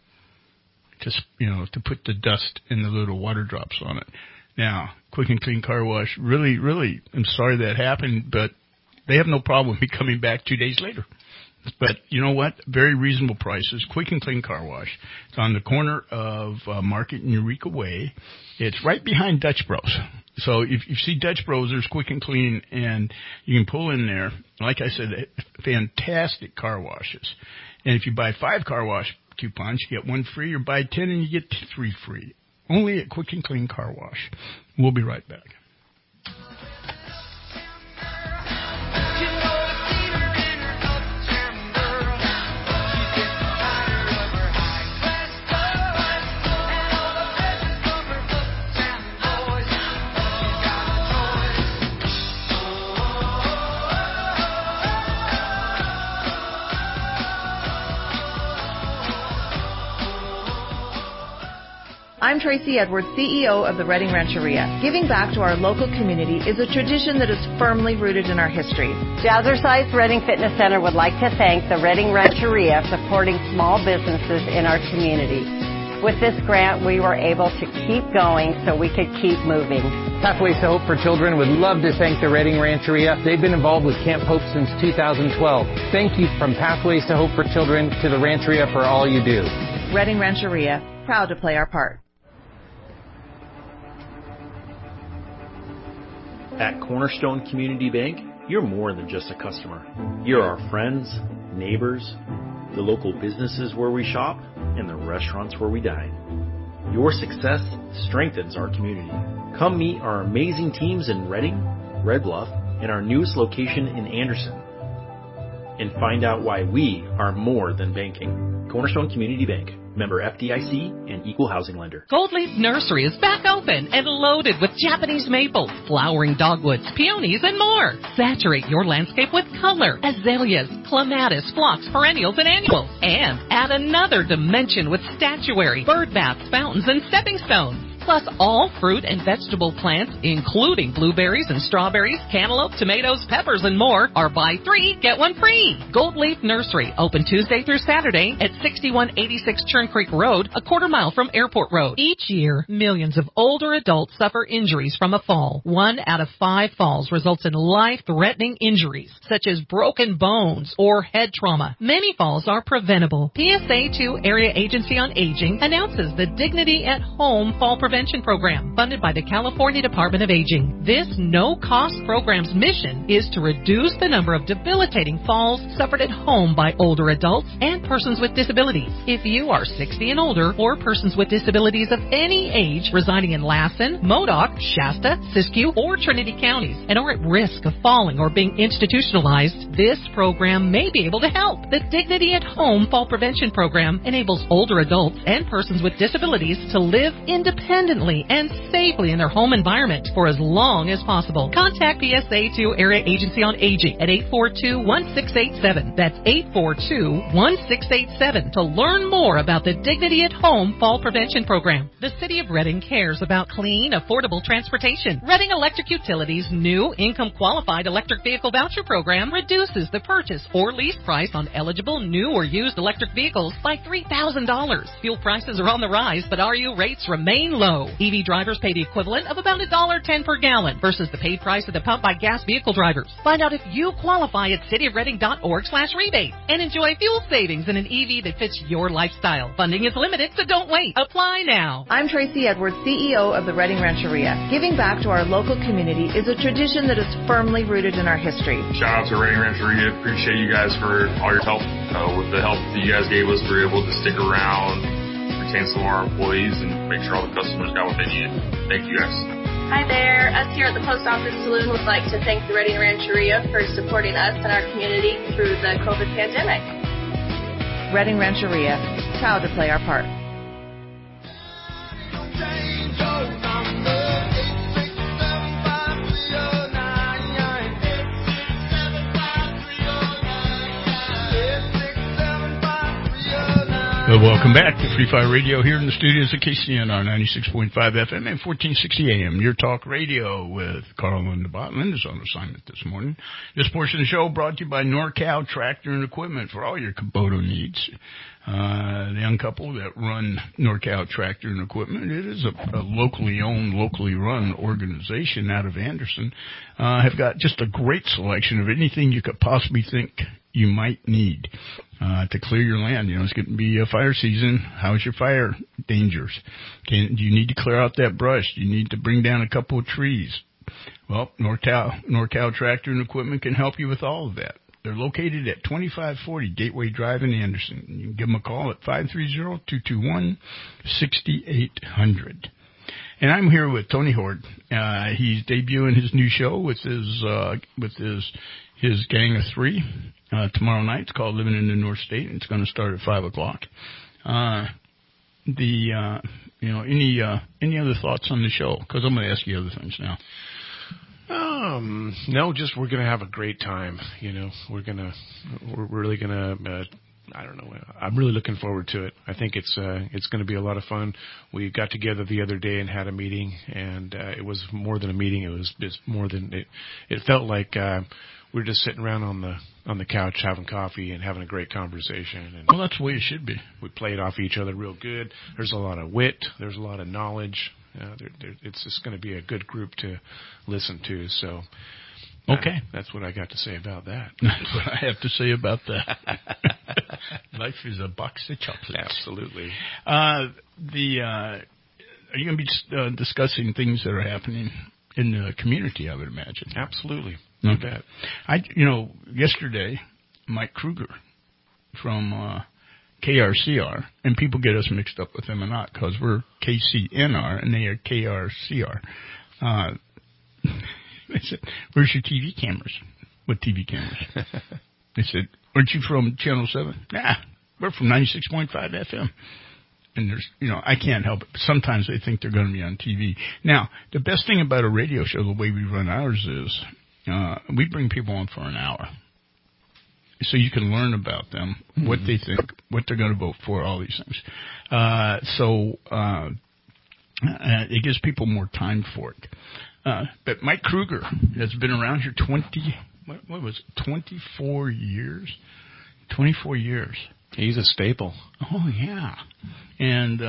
B: to put the dust and the little water drops on it. Now, Quick and Clean Car Wash, really, really, I'm sorry that happened, but They have no problem with me coming back 2 days later. But you know what? Very reasonable prices. Quick and Clean Car Wash. It's on the corner of Market and Eureka Way. It's right behind Dutch Bros. So if you see Dutch Bros, there's Quick and Clean, and you can pull in there. Like I said, fantastic car washes. And if you buy 5 car wash coupons, you get 1 free, or buy 10 and you get 3 free. Only at Quick and Clean Car Wash. We'll be right back.
P: I'm Tracy Edwards, CEO of the Redding Rancheria. Giving back to our local community is a tradition that is firmly rooted in our history.
Q: Jazzercise Redding Fitness Center would like to thank the Redding Rancheria supporting small businesses in our community. With this grant, we were able to keep going so we could keep moving.
R: Pathways to Hope for Children would love to thank the Redding Rancheria. They've been involved with Camp Hope since 2012. Thank you from Pathways to Hope for Children to the Rancheria for all you do.
P: Redding Rancheria, proud to play our part.
E: At Cornerstone Community Bank, you're more than just a customer. You're our friends, neighbors, the local businesses where we shop, and the restaurants where we dine. Your success strengthens our community. Come meet our amazing teams in Redding, Red Bluff, and our newest location in Anderson. And find out why we are more than banking. Cornerstone Community Bank. Member FDIC and Equal Housing Lender.
F: Gold Leaf Nursery is back open and loaded with Japanese maples, flowering dogwoods, peonies, and more. Saturate your landscape with color, azaleas, clematis, phlox, perennials, and annuals. And add another dimension with statuary, bird baths, fountains, and stepping stones. Plus all fruit and vegetable plants, including blueberries and strawberries, cantaloupe, tomatoes, peppers, and more, are buy 3, get 1 free. Gold Leaf Nursery, open Tuesday through Saturday at 6186 Churn Creek Road, a quarter mile from Airport Road. Each year, millions of older adults suffer injuries from a fall. 1 out of 5 falls results in life-threatening injuries, such as broken bones or head trauma. Many falls are preventable. PSA 2 Area Agency on Aging announces the Dignity at Home Fall Prevention Program, funded by the California Department of Aging. This no-cost program's mission is to reduce the number of debilitating falls suffered at home by older adults and persons with disabilities. If you are 60 and older, or persons with disabilities of any age residing in Lassen, Modoc, Shasta, Siskiyou, or Trinity counties, and are at risk of falling or being institutionalized, this program may be able to help. The Dignity at Home Fall Prevention Program enables older adults and persons with disabilities to live independently and safely in their home environment for as long as possible. Contact PSA 2 Area Agency on Aging at 842-1687. That's 842-1687 to learn more about the Dignity at Home Fall Prevention Program. The City of Redding cares about clean, affordable transportation. Redding Electric Utilities' new income-qualified electric vehicle voucher program reduces the purchase or lease price on eligible new or used electric vehicles by $3,000. Fuel prices are on the rise, but RU rates remain low. EV drivers pay the equivalent of about $1.10 per gallon versus the paid price at the pump by gas vehicle drivers. Find out if you qualify at cityofredding.org/rebate and enjoy fuel savings in an EV that fits your lifestyle. Funding is limited, so don't wait. Apply now.
P: I'm Tracy Edwards, CEO of the Redding Rancheria. Giving back to our local community is a tradition that is firmly rooted in our history.
S: Shout out to Redding Rancheria. Appreciate you guys for all your help. With the help that you guys gave us, we were able to stick around, retain some of our employees, and make sure all the customers got what they needed. Thank you guys.
T: Hi there. Us here at the Post Office Saloon would like to thank the Redding Rancheria for supporting us and our community through the COVID pandemic.
P: Redding Rancheria, proud to play our part.
B: Well, welcome back to Free Fire Radio here in the studios at KCNR 96.5 FM and 1460 AM. Your talk radio with Carl and Linda Bott. Linda's on assignment this morning. This portion of the show brought to you by NorCal Tractor and Equipment for all your Kubota needs. The young couple that run NorCal Tractor and Equipment, it is a locally owned, locally run organization out of Anderson, have got just a great selection of anything you could possibly think you might need to clear your land. You know, it's going to be a fire season. How's your fire dangers? Do you need to clear out that brush? Do you need to bring down a couple of trees? Well, NorCal Tractor and Equipment can help you with all of that. They're located at 2540 Gateway Drive in Anderson. You can give them a call at 530-221-6800. And I'm here with Tony Horde. He's debuting his new show with his gang of three tomorrow night. It's called Living in the North State, and it's going to start at 5 o'clock. Any other thoughts on the show? Because I'm going to ask you other things now.
D: No, just we're going to have a great time. You know, we're really going to, I don't know. I'm really looking forward to it. I think it's going to be a lot of fun. We got together the other day and had a meeting, and it was more than a meeting. It was just more than it felt like we were just sitting around on the couch having coffee and having a great conversation. And
B: well, that's the way it should be.
D: We played off each other real good. There's a lot of wit. There's a lot of knowledge. It's just going to be a good group to listen to. So,
B: okay,
D: that's what I got to say about that.
B: That's what I have to say about that. Life is a box of chocolates.
D: Absolutely.
B: Are you going to be discussing things that are happening in the community? I would imagine.
D: Absolutely.
B: You bet. Yesterday, Mike Kruger from KRCR, and people get us mixed up with them or not because we're KCNR and they are KRCR. They said, "Where's your TV cameras?" What TV cameras? They said, "Aren't you from Channel 7?" Nah, we're from 96.5 FM. And there's, I can't help it. Sometimes they think they're going to be on TV. Now, the best thing about a radio show, the way we run ours is, we bring people on for an hour. So you can learn about them, what they think, what they're going to vote for, all these things. It gives people more time for it. But Mike Kruger has been around here 24 years? 24 years.
D: He's a staple.
B: Oh, yeah. And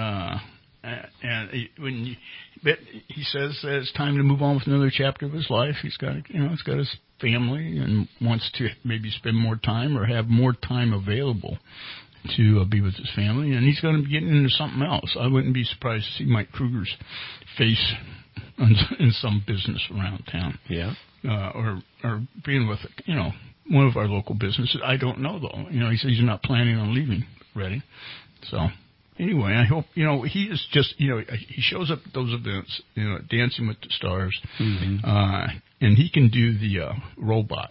B: but he says that it's time to move on with another chapter of his life. He's got, he's got his family and wants to maybe spend more time or have more time available to be with his family. And he's going to be getting into something else. I wouldn't be surprised to see Mike Kruger's face in some business around town.
D: Yeah.
B: Or being with, one of our local businesses. I don't know, though. He says he's not planning on leaving Reading. So, anyway, I hope, he is just, he shows up at those events, Dancing with the Stars, and he can do the robot.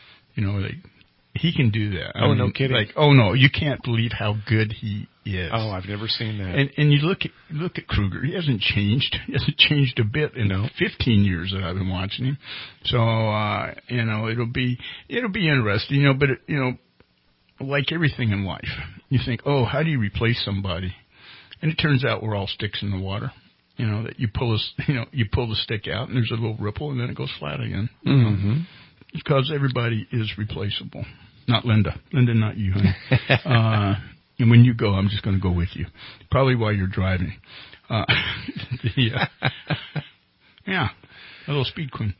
B: He can do that.
D: Oh, no kidding.
B: No, you can't believe how good he is.
D: Oh, I've never seen that.
B: And you look at Kruger. He hasn't changed. He hasn't changed a bit in 15 years that I've been watching him. So, it'll be interesting, but like everything in life, you think, oh, how do you replace somebody? And it turns out we're all sticks in the water. That you pull the stick out and there's a little ripple and then it goes flat again.
D: Mm-hmm.
B: Because everybody is replaceable. Not Linda. Linda, not you, honey. And when you go, I'm just going to go with you. Probably while you're driving. Yeah, a little speed queen.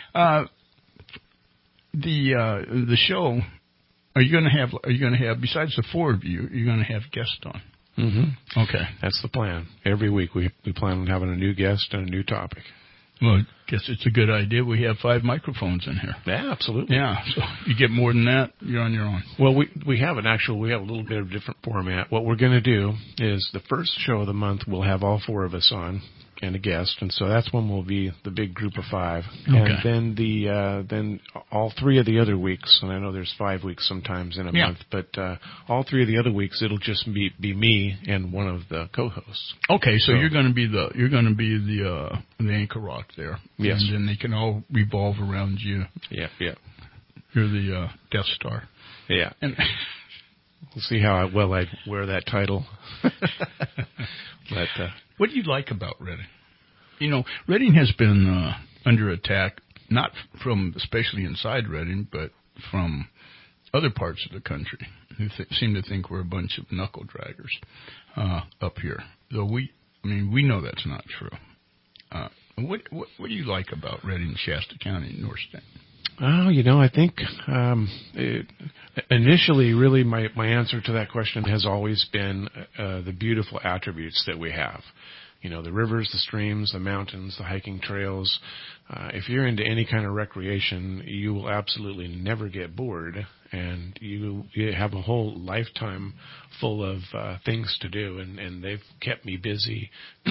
B: The show. Are you going to have? Besides the four of you, you're going to have guests on.
D: Mm-hmm.
B: Okay,
D: that's the plan. Every week we plan on having a new guest and a new topic.
B: Well, I guess it's a good idea. We have 5 microphones in here.
D: Yeah, absolutely.
B: Yeah, so you get more than that, you're on your own.
D: Well, we have a little bit of a different format. What we're going to do is the first show of the month, we'll have all 4 of us on and a guest, and so that's when we'll be the big group of 5.
B: Okay.
D: And then all 3 of the other weeks, and I know there's 5 weeks sometimes in a month, but all 3 of the other weeks it'll just be me and one of the co-hosts.
B: Okay, so you're going to be the anchor rock there.
D: Yes.
B: And then they can all revolve around you.
D: Yeah.
B: You're the Death Star.
D: Yeah.
B: And
D: We'll see how well I wear that title. But
B: what do you like about Reading? You know, Reading has been under attack, not from especially inside Reading, but from other parts of the country who seem to think we're a bunch of knuckle draggers up here. Though we know that's not true. What do you like about Reading, Shasta County, and North State?
D: Oh, you know, I think initially, really, my answer to that question has always been the beautiful attributes that we have. You know, the rivers, the streams, the mountains, the hiking trails. If you're into any kind of recreation, you will absolutely never get bored, and you have a whole lifetime full of things to do, and they've kept me busy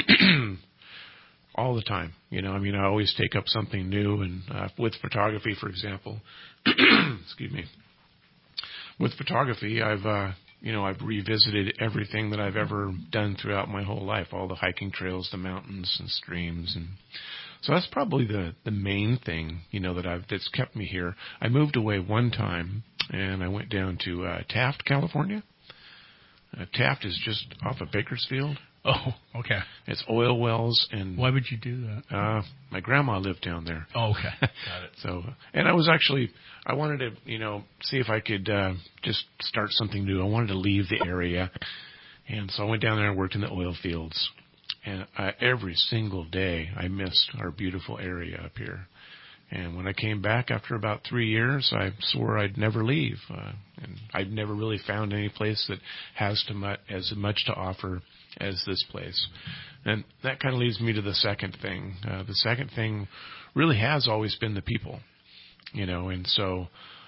D: all the time. You know, I mean, I always take up something new, and with photography, for example, excuse me, with photography, I've revisited everything that I've ever done throughout my whole life, all the hiking trails, the mountains and streams. And so that's probably the main thing, you know, that's kept me here. I moved away one time, and I went down to Taft, California. Taft is just off of Bakersfield.
B: Oh, okay.
D: It's oil wells. And
B: why would you do that?
D: My grandma lived down there.
B: Oh, okay. Got it.
D: So, and I wanted to, you know, see if I could just start something new. I wanted to leave the area. And so I went down there and worked in the oil fields. And every single day I missed our beautiful area up here. And when I came back after about 3 years, I swore I'd never leave. And I'd never really found any place that has as much to offer as this place. And that kind of leads me to the second thing. The second thing really has always been the people, you know, and so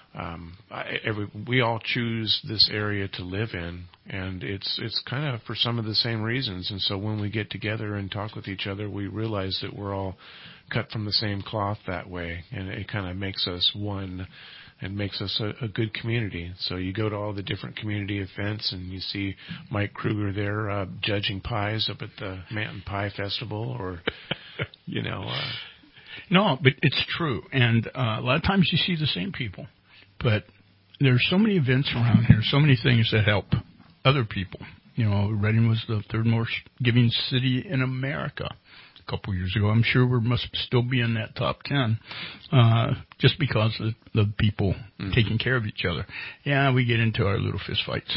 D: we all choose this area to live in, and it's kind of for some of the same reasons. And so when we get together and talk with each other, we realize that we're all cut from the same cloth that way, and it kind of makes us one and makes us a good community. So you go to all the different community events, and you see Mike Kruger there judging pies up at the Manton Pie Festival, or, you know.
B: No, but it's true. And a lot of times you see the same people. But there's so many events around here, so many things that help other people. You know, Reading was the third most giving city in America a couple years ago. I'm sure we must still be in that top 10 just because of the people taking care of each other. Yeah, we get into our little fist fights.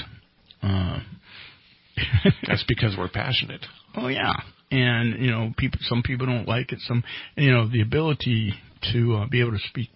D: That's because we're passionate.
B: Oh, yeah. And, you know, some people don't like it. You know, the ability to be able to speak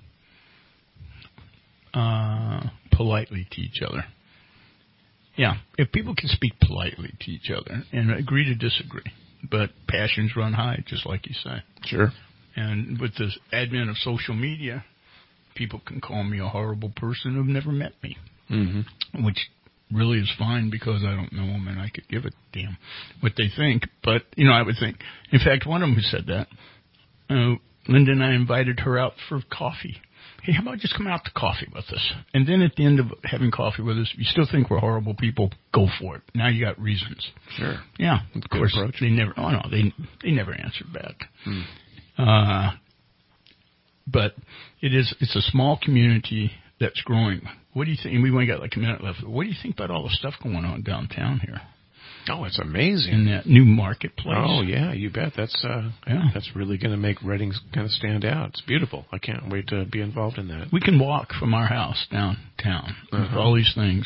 B: politely to each other. Yeah, if people can speak politely to each other and agree to disagree, but passions run high, just like you say.
D: Sure.
B: And with this advent of social media, people can call me a horrible person who've never met me, which really is fine because I don't know them and I could give a damn what they think. But, you know, I would think, in fact, one of them who said that, Linda and I invited her out for coffee. Hey, how about just come out to coffee with us? And then at the end of having coffee with us, if you still think we're horrible people, go for it. Now you got reasons.
D: Sure.
B: Yeah, of course. They never answered back. But it's a small community that's growing. What do you think? And we only got like a minute left. What do you think about all the stuff going on downtown here?
D: Oh, it's amazing.
B: In that new marketplace.
D: Oh, yeah, you bet. That's really going to make Reading kind of stand out. It's beautiful. I can't wait to be involved in that.
B: We can walk from our house downtown with all these things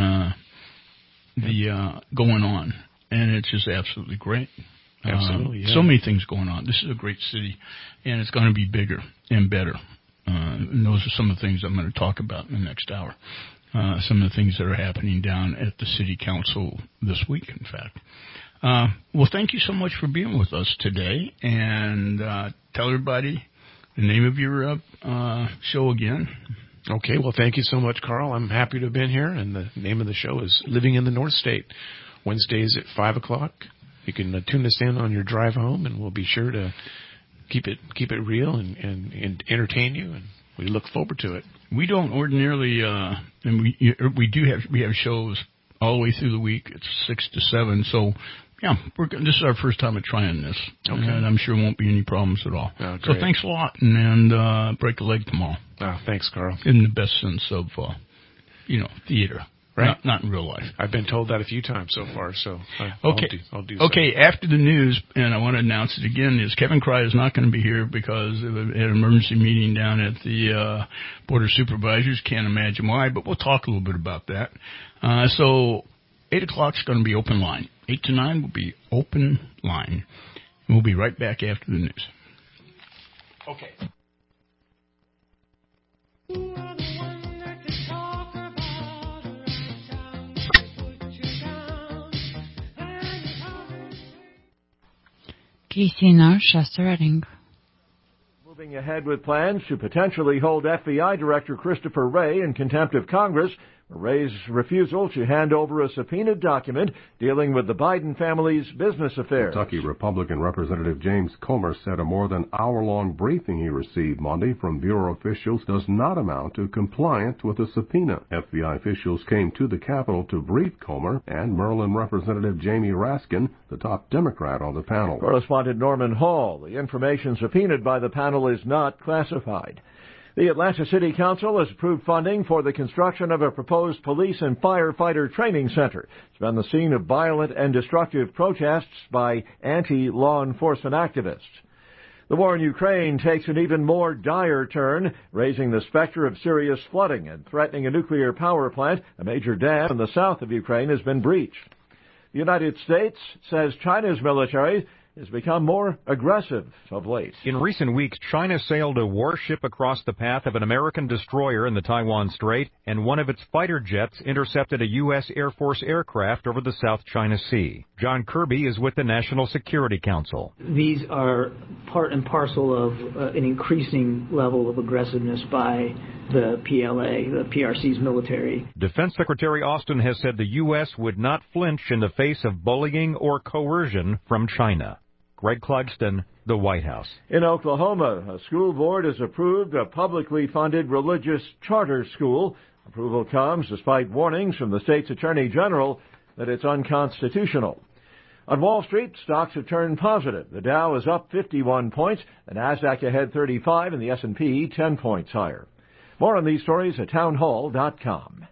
B: going on, and it's just absolutely great.
D: Absolutely, yeah.
B: So many things going on. This is a great city, and it's going to be bigger and better. And those are some of the things I'm going to talk about in the next hour. Some of the things that are happening down at the City Council this week, in fact. Well, thank you so much for being with us today. And tell everybody the name of your show again.
D: Okay, well, thank you so much, Carl. I'm happy to have been here. And the name of the show is Living in the North State, Wednesdays at 5 o'clock. You can tune us in on your drive home, and we'll be sure to keep it real and entertain you, and we look forward to it.
B: We don't ordinarily, and we have shows all the way through the week. It's 6 to 7, so yeah, this is our first time at trying this,
D: okay.
B: And I'm sure there won't be any problems at all.
D: Oh,
B: so thanks a lot, and break a leg tomorrow.
D: Oh, thanks, Carl.
B: In the best sense of, theater.
D: Right.
B: Not in real life.
D: I've been told that a few times so far, so I'll do so.
B: Okay, after the news, and I want to announce it again, is Kevin Cry is not going to be here because of an emergency meeting down at the Board of Supervisors. Can't imagine why, but we'll talk a little bit about that. So 8 o'clock is going to be open line. 8 to 9 will be open line. And we'll be right back after the news. Okay.
C: KCNR, Shasta Redding.
U: Moving ahead with plans to potentially hold FBI Director Christopher Wray in contempt of Congress for Wray's refusal to hand over a subpoenaed document dealing with the Biden family's business affairs.
V: Kentucky Republican Representative James Comer said a more than hour-long briefing he received Monday from Bureau officials does not amount to compliance with a subpoena. FBI officials came to the Capitol to brief Comer and Maryland Representative Jamie Raskin, the top Democrat on the panel.
U: Correspondent Norman Hall, the information subpoenaed by the panel is not classified. The Atlanta City Council has approved funding for the construction of a proposed police and firefighter training center. It's been the scene of violent and destructive protests by anti-law enforcement activists. The war in Ukraine takes an even more dire turn, raising the specter of serious flooding and threatening a nuclear power plant. A major dam in the south of Ukraine has been breached. The United States says China's military has become more aggressive of late.
W: In recent weeks, China sailed a warship across the path of an American destroyer in the Taiwan Strait, and one of its fighter jets intercepted a U.S. Air Force aircraft over the South China Sea. John Kirby is with the National Security Council.
X: These are part and parcel of an increasing level of aggressiveness by the PLA, the PRC's military.
W: Defense Secretary Austin has said the U.S. would not flinch in the face of bullying or coercion from China. Greg Clugston, the White House.
U: In Oklahoma, a school board has approved a publicly funded religious charter school. Approval comes despite warnings from the state's Attorney General that it's unconstitutional. On Wall Street, stocks have turned positive. The Dow is up 51 points, the Nasdaq ahead 35, and the S&P 10 points higher. More on these stories at townhall.com.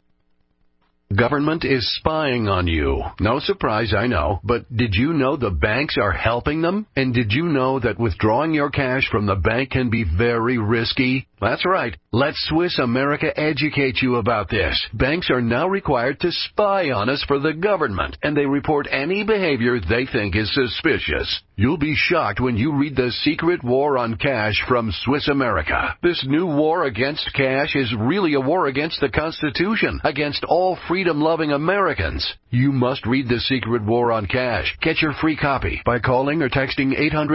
A: Government is spying on you. No surprise, I know. But did you know the banks are helping them? And did you know that withdrawing your cash from the bank can be very risky? That's right. Let Swiss America educate you about this. Banks are now required to spy on us for the government, and they report any behavior they think is suspicious. You'll be shocked when you read The Secret War on Cash from Swiss America. This new war against cash is really a war against the Constitution, against all freedom-loving Americans. You must read The Secret War on Cash. Get your free copy by calling or texting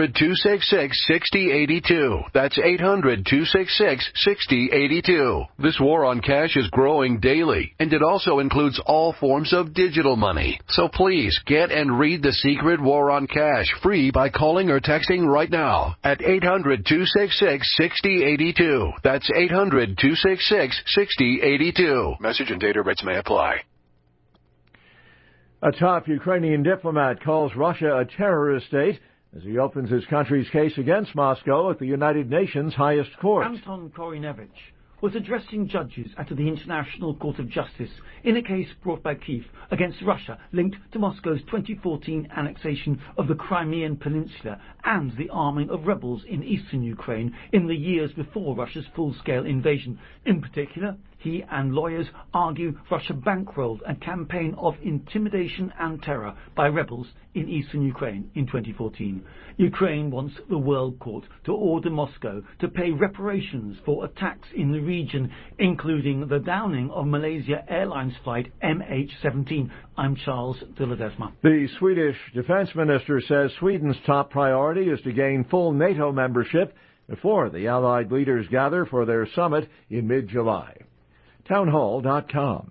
A: 800-266-6082. That's 800-266-6082. This war on cash is growing daily, and it also includes all forms of digital money. So please get and read The Secret War on Cash free by calling or texting right now at 800-266-6082. That's 800-266-6082. Message and data rates may apply.
U: A top Ukrainian diplomat calls Russia a terrorist state as he opens his country's case against Moscow at the United Nations highest court.
Y: Anton Korinevich was addressing judges at the International Court of Justice in a case brought by Kyiv against Russia linked to Moscow's 2014 annexation of the Crimean Peninsula and the arming of rebels in eastern Ukraine in the years before Russia's full-scale invasion. In particular, he and lawyers argue Russia bankrolled a campaign of intimidation and terror by rebels in eastern Ukraine in 2014. Ukraine wants the World Court to order Moscow to pay reparations for attacks in the region, including the downing of Malaysia Airlines flight MH17. I'm Charles de Ledesma.
U: The Swedish defense minister says Sweden's top priority is to gain full NATO membership before the Allied leaders gather for their summit in mid-July. Townhall.com.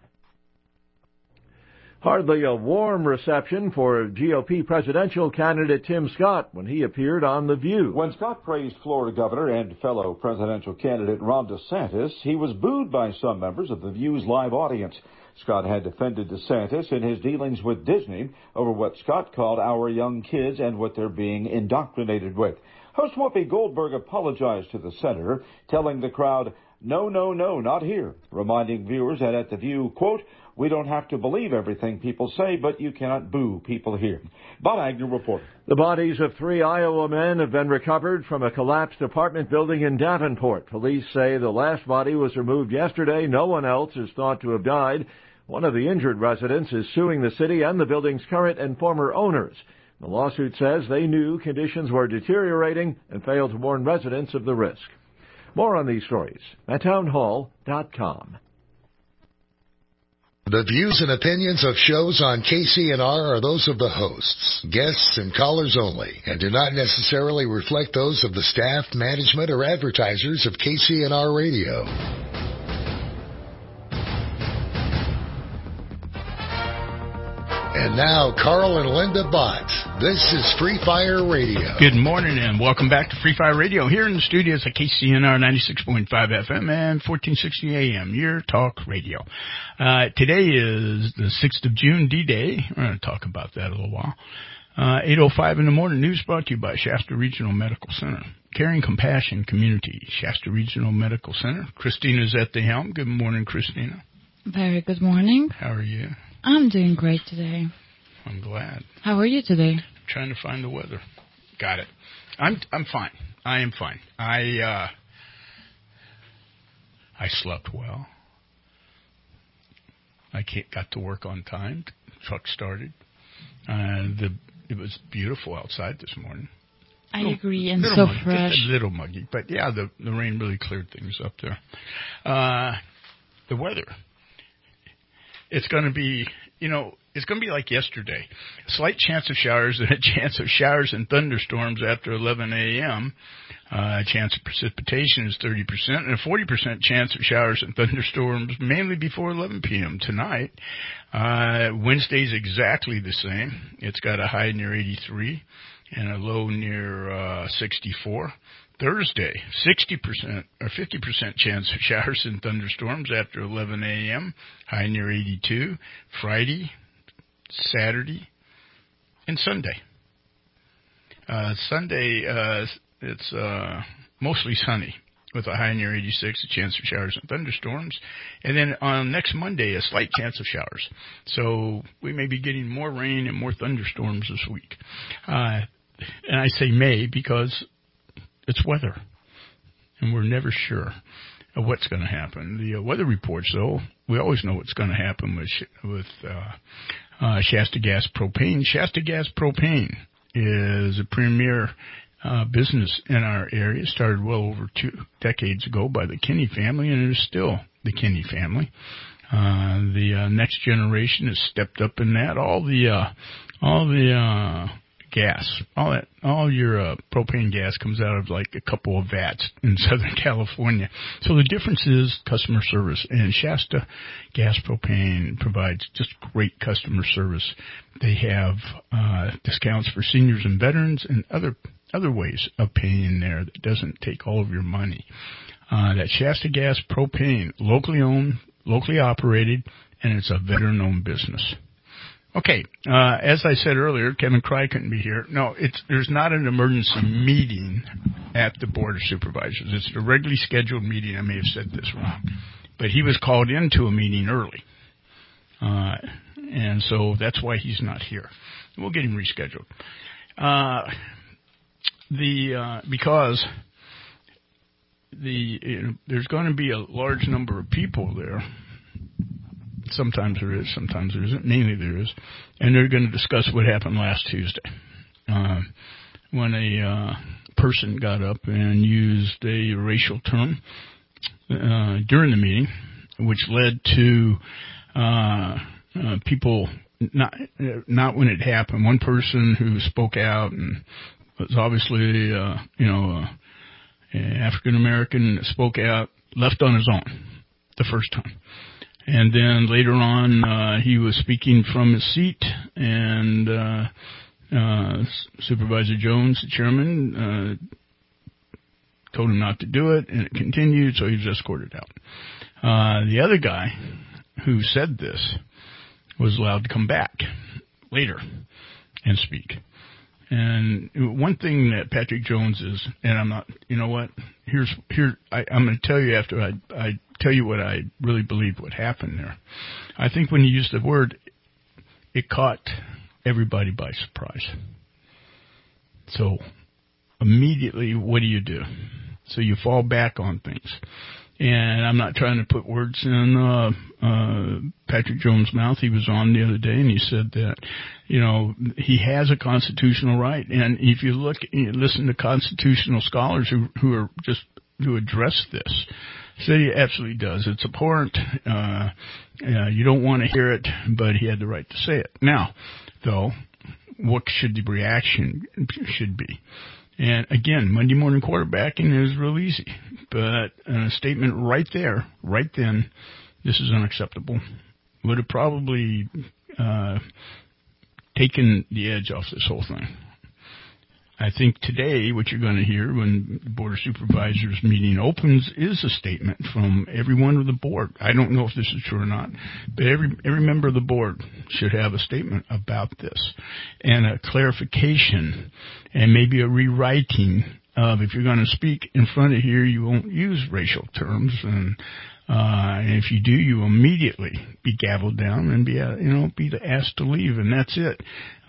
U: Hardly a warm reception for GOP presidential candidate Tim Scott when he appeared on The View.
Z: When Scott praised Florida governor and fellow presidential candidate Ron DeSantis, he was booed by some members of The View's live audience. Scott had defended DeSantis in his dealings with Disney over what Scott called our young kids and what they're being indoctrinated with. Host Whoopi Goldberg apologized to the senator, telling the crowd, no, no, no, not here, reminding viewers that at The View, quote, we don't have to believe everything people say, but you cannot boo people here. Bob Agnew reporting.
U: The bodies of 3 Iowa men have been recovered from a collapsed apartment building in Davenport. Police say the last body was removed yesterday. No one else is thought to have died. One of the injured residents is suing the city and the building's current and former owners. The lawsuit says they knew conditions were deteriorating and failed to warn residents of the risk. More on these stories at townhall.com.
A: The views and opinions of shows on KCNR are those of the hosts, guests, and callers only, and do not necessarily reflect those of the staff, management, or advertisers of KCNR Radio. And now, Carl and Linda Bott. This is Free Fire Radio.
B: Good morning and welcome back to Free Fire Radio here in the studios at KCNR 96.5 FM and 1460 AM, your talk radio. Today is the 6th of June, D-Day. We're going to talk about that a little while. 8:05 in the morning. News brought to you by Shasta Regional Medical Center. Caring Compassion Community, Shasta Regional Medical Center. Christina's at the helm. Good morning, Christina.
C: Very good morning.
B: How are you?
C: I'm doing great today.
B: I'm glad.
C: How are you today?
B: Trying to find the weather. Got it. I'm fine. I am fine. I slept well. I got to work on time. Truck started. It was beautiful outside this morning.
C: I agree, and so
B: muggy,
C: fresh.
B: Just a little muggy, but yeah, the rain really cleared things up there. The weather. It's going to be, it's going to be like yesterday. A slight chance of showers and a chance of showers and thunderstorms after 11 a.m. A chance of precipitation is 30% and a 40% chance of showers and thunderstorms mainly before 11 p.m. tonight. Wednesday's exactly the same. It's got a high near 83 and a low near 64. Thursday, 60% or 50% chance of showers and thunderstorms after 11 a.m., high near 82. Friday, Saturday, and Sunday. Sunday, it's mostly sunny with a high near 86, a chance of showers and thunderstorms. And then on next Monday, a slight chance of showers. So we may be getting more rain and more thunderstorms this week. And I say may because it's weather, and we're never sure of what's going to happen. The weather reports, though, we always know what's going to happen with Shasta Gas Propane. Shasta Gas Propane is a premier business in our area. It started well over 2 decades ago by the Kinney family, and it is still the Kinney family. The next generation has stepped up in that. All the gas, all your propane gas comes out of like a couple of vats in Southern California. So the difference is customer service, and Shasta Gas Propane provides just great customer service. They have discounts for seniors and veterans and other ways of paying there that doesn't take all of your money. That Shasta Gas Propane, locally owned, locally operated, and it's a veteran-owned business. Okay, as I said earlier, Kevin Cry couldn't be here. No, there's not an emergency meeting at the Board of Supervisors. It's a regularly scheduled meeting. I may have said this wrong. But he was called into a meeting early. And so that's why he's not here. We'll get him rescheduled. Because there's going to be a large number of people there. Sometimes there is, sometimes there isn't. Mainly there is. And they're going to discuss what happened last Tuesday when a person got up and used a racial term during the meeting, which led to people, not when it happened, one person who spoke out and was obviously, African-American, spoke out, left on his own the first time. And then later on, he was speaking from his seat, and Supervisor Jones, the chairman, told him not to do it, and it continued, so he was escorted out. The other guy who said this was allowed to come back later and speak. And one thing that Patrick Jones is, and I'm not, you know what? I'm going to tell you after I tell you what I really believe what happened there. I think when you use the word, it caught everybody by surprise. So immediately, what do? So you fall back on things. And I'm not trying to put words in Patrick Jones' mouth. He was on the other day, and he said that, you know, he has a constitutional right. And if you listen to constitutional scholars who address this, say he absolutely does. It's abhorrent. You don't want to hear it, but he had the right to say it. Now, though, what should the reaction should be? And again, Monday morning quarterbacking is real easy, but a statement right there, right then, this is unacceptable, would have probably taken the edge off this whole thing. I think today what you're going to hear when the Board of Supervisors meeting opens is a statement from everyone of the board. I don't know if this is true or not, but every member of the board should have a statement about this and a clarification and maybe a rewriting of, if you're going to speak in front of here, you won't use racial terms, and if you do, you immediately be gavelled down and be asked to leave, and that's it.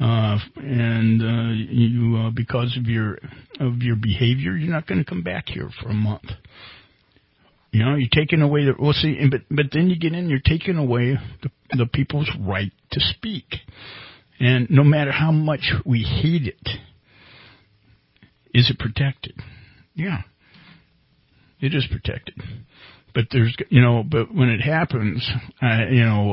B: You because of your behavior, you're not going to come back here for a month. You know, you're taking away but then you get in, you're taking away the people's right to speak, and no matter how much we hate it, is it protected? Yeah, it is protected. But but when it happens, I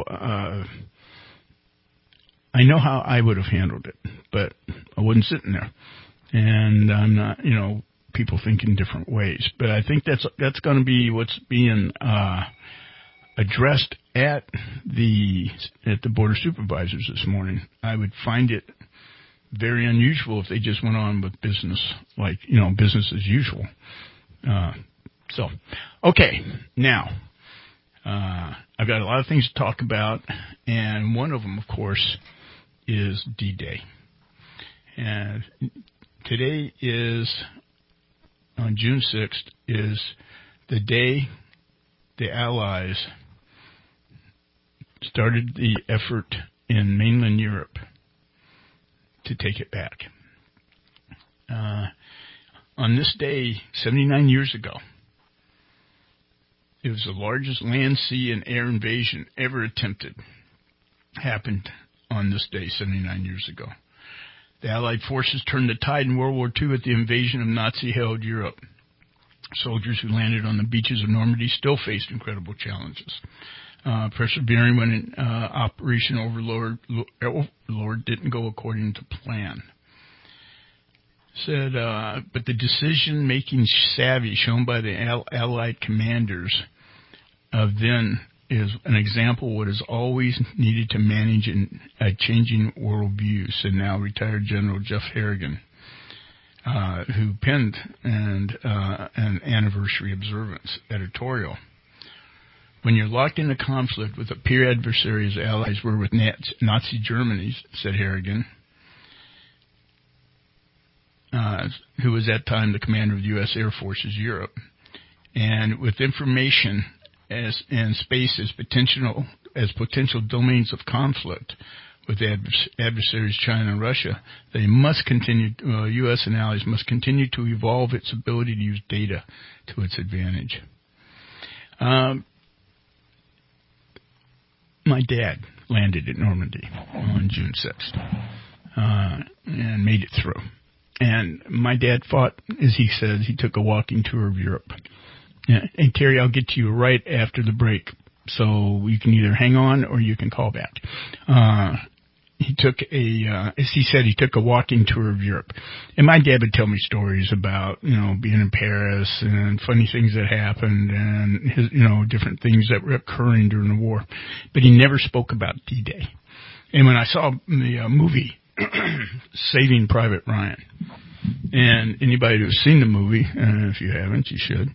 B: know how I would have handled it, but I wasn't sitting there, and I'm not, people think in different ways. But I think that's going to be what's being addressed at the Board of Supervisors this morning. I would find it very unusual if they just went on with business like business as usual. So, okay, now, I've got a lot of things to talk about, and one of them, of course, is D-Day. And today on June 6th, is the day the Allies started the effort in mainland Europe to take it back. On this day, 79 years ago, it was the largest land, sea, and air invasion ever attempted. Happened on this day 79 years ago. The Allied forces turned the tide in World War II at the invasion of Nazi-held Europe. Soldiers who landed on the beaches of Normandy still faced incredible challenges. Persevering when Operation Overlord didn't go according to plan. Said, but the decision-making savvy shown by the Allied commanders of then is an example of what is always needed to manage a changing worldview, said now retired General Jeff Harrigan, who penned an anniversary observance editorial. When you're locked in a conflict with a peer adversary as allies were with Nazi Germany, said Harrigan, who was at that time the commander of the U.S. Air Forces Europe, and with information and space as potential domains of conflict with adversaries China and Russia, they must continue. U.S. and allies must continue to evolve its ability to use data to its advantage. My dad landed at Normandy on June 6th and made it through. And my dad fought, as he said, he took a walking tour of Europe. And Terry, I'll get to you right after the break, so you can either hang on or you can call back. He took as he said, he took a walking tour of Europe. And my dad would tell me stories about, being in Paris and funny things that happened and his, different things that were occurring during the war. But he never spoke about D-Day. And when I saw the movie Saving Private Ryan, and anybody who's seen the movie, if you haven't, you should.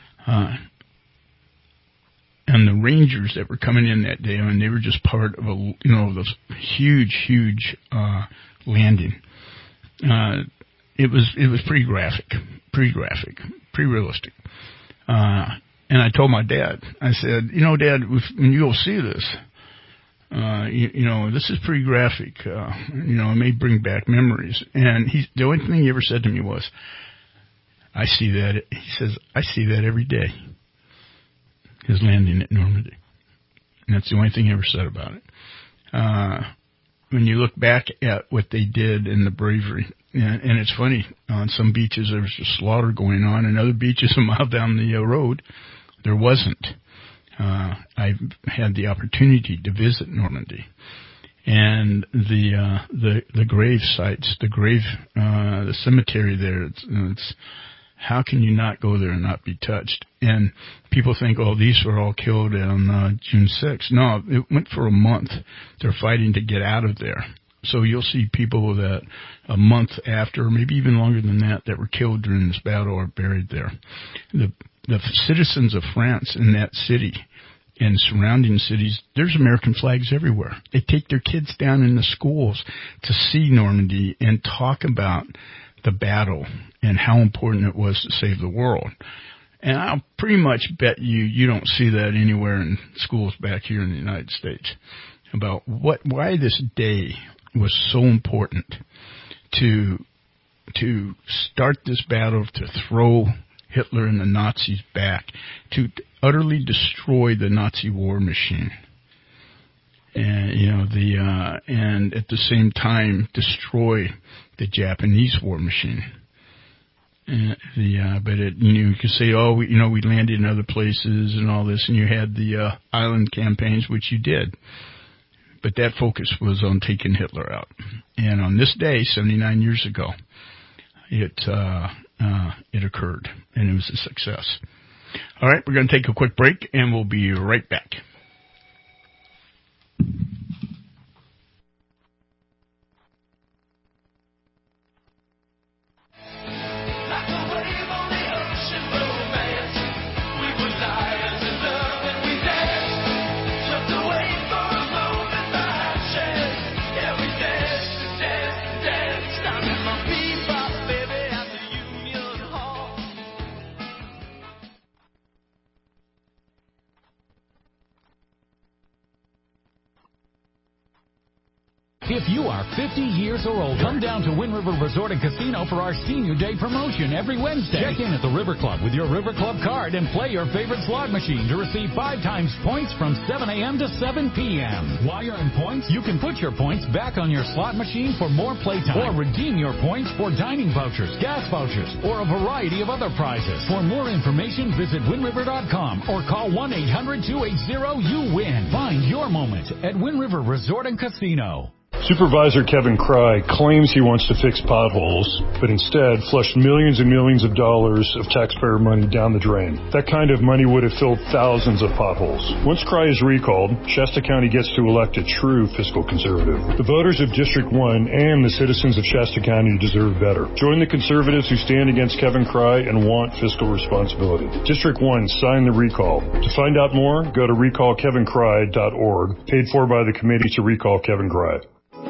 B: And the Rangers that were coming in that day, they were just part of this huge landing. it was pretty graphic, pretty realistic. And I told my dad, I said, Dad, when you'll see this, this is pretty graphic. It may bring back memories. And the only thing he ever said to me was, I see that. He says, I see that every day. His landing at Normandy. And that's the only thing he ever said about it. When you look back at what they did and the bravery, and it's funny, on some beaches there was just slaughter going on, and other beaches a mile down the road, there wasn't. I had the opportunity to visit Normandy, and the grave sites, the cemetery there. It's how can you not go there and not be touched? And people think, oh, these were all killed on June 6th. No, it went for a month. They're fighting to get out of there. So you'll see people that a month after, or maybe even longer than that were killed during this battle are buried there. The citizens of France in that city and surrounding cities, there's American flags everywhere. They take their kids down in the schools to see Normandy and talk about the battle and how important it was to save the world. And I'll pretty much bet you don't see that anywhere in schools back here in the United States about why this day was so important to start this battle, to throw Hitler and the Nazis back, to utterly destroy the Nazi war machine. And and at the same time destroy the Japanese war machine. But you could say, oh, we landed in other places and all this, and you had the island campaigns, which you did. But that focus was on taking Hitler out. And on this day, 79 years ago, it occurred, and it was a success. All right, we're going to take a quick break, and we'll be right back.
G: If you are 50 years or older, come down to Wind River Resort and Casino for our Senior Day promotion every Wednesday. Check in at the River Club with your River Club card and play your favorite slot machine to receive 5 times points from 7 a.m. to 7 p.m. While you're in points, you can put your points back on your slot machine for more playtime or redeem your points for dining vouchers, gas vouchers, or a variety of other prizes. For more information, visit WindRiver.com or call 1-800-280-YOU-WIN. Find your moment at Wind River Resort and Casino.
H: Supervisor Kevin Cry claims he wants to fix potholes, but instead flushed millions and millions of dollars of taxpayer money down the drain. That kind of money would have filled thousands of potholes. Once Cry is recalled, Shasta County gets to elect a true fiscal conservative. The voters of District 1 and the citizens of Shasta County deserve better. Join the conservatives who stand against Kevin Cry and want fiscal responsibility. District 1, sign the recall. To find out more, go to recallkevincry.org, paid for by the Committee to Recall Kevin Cry.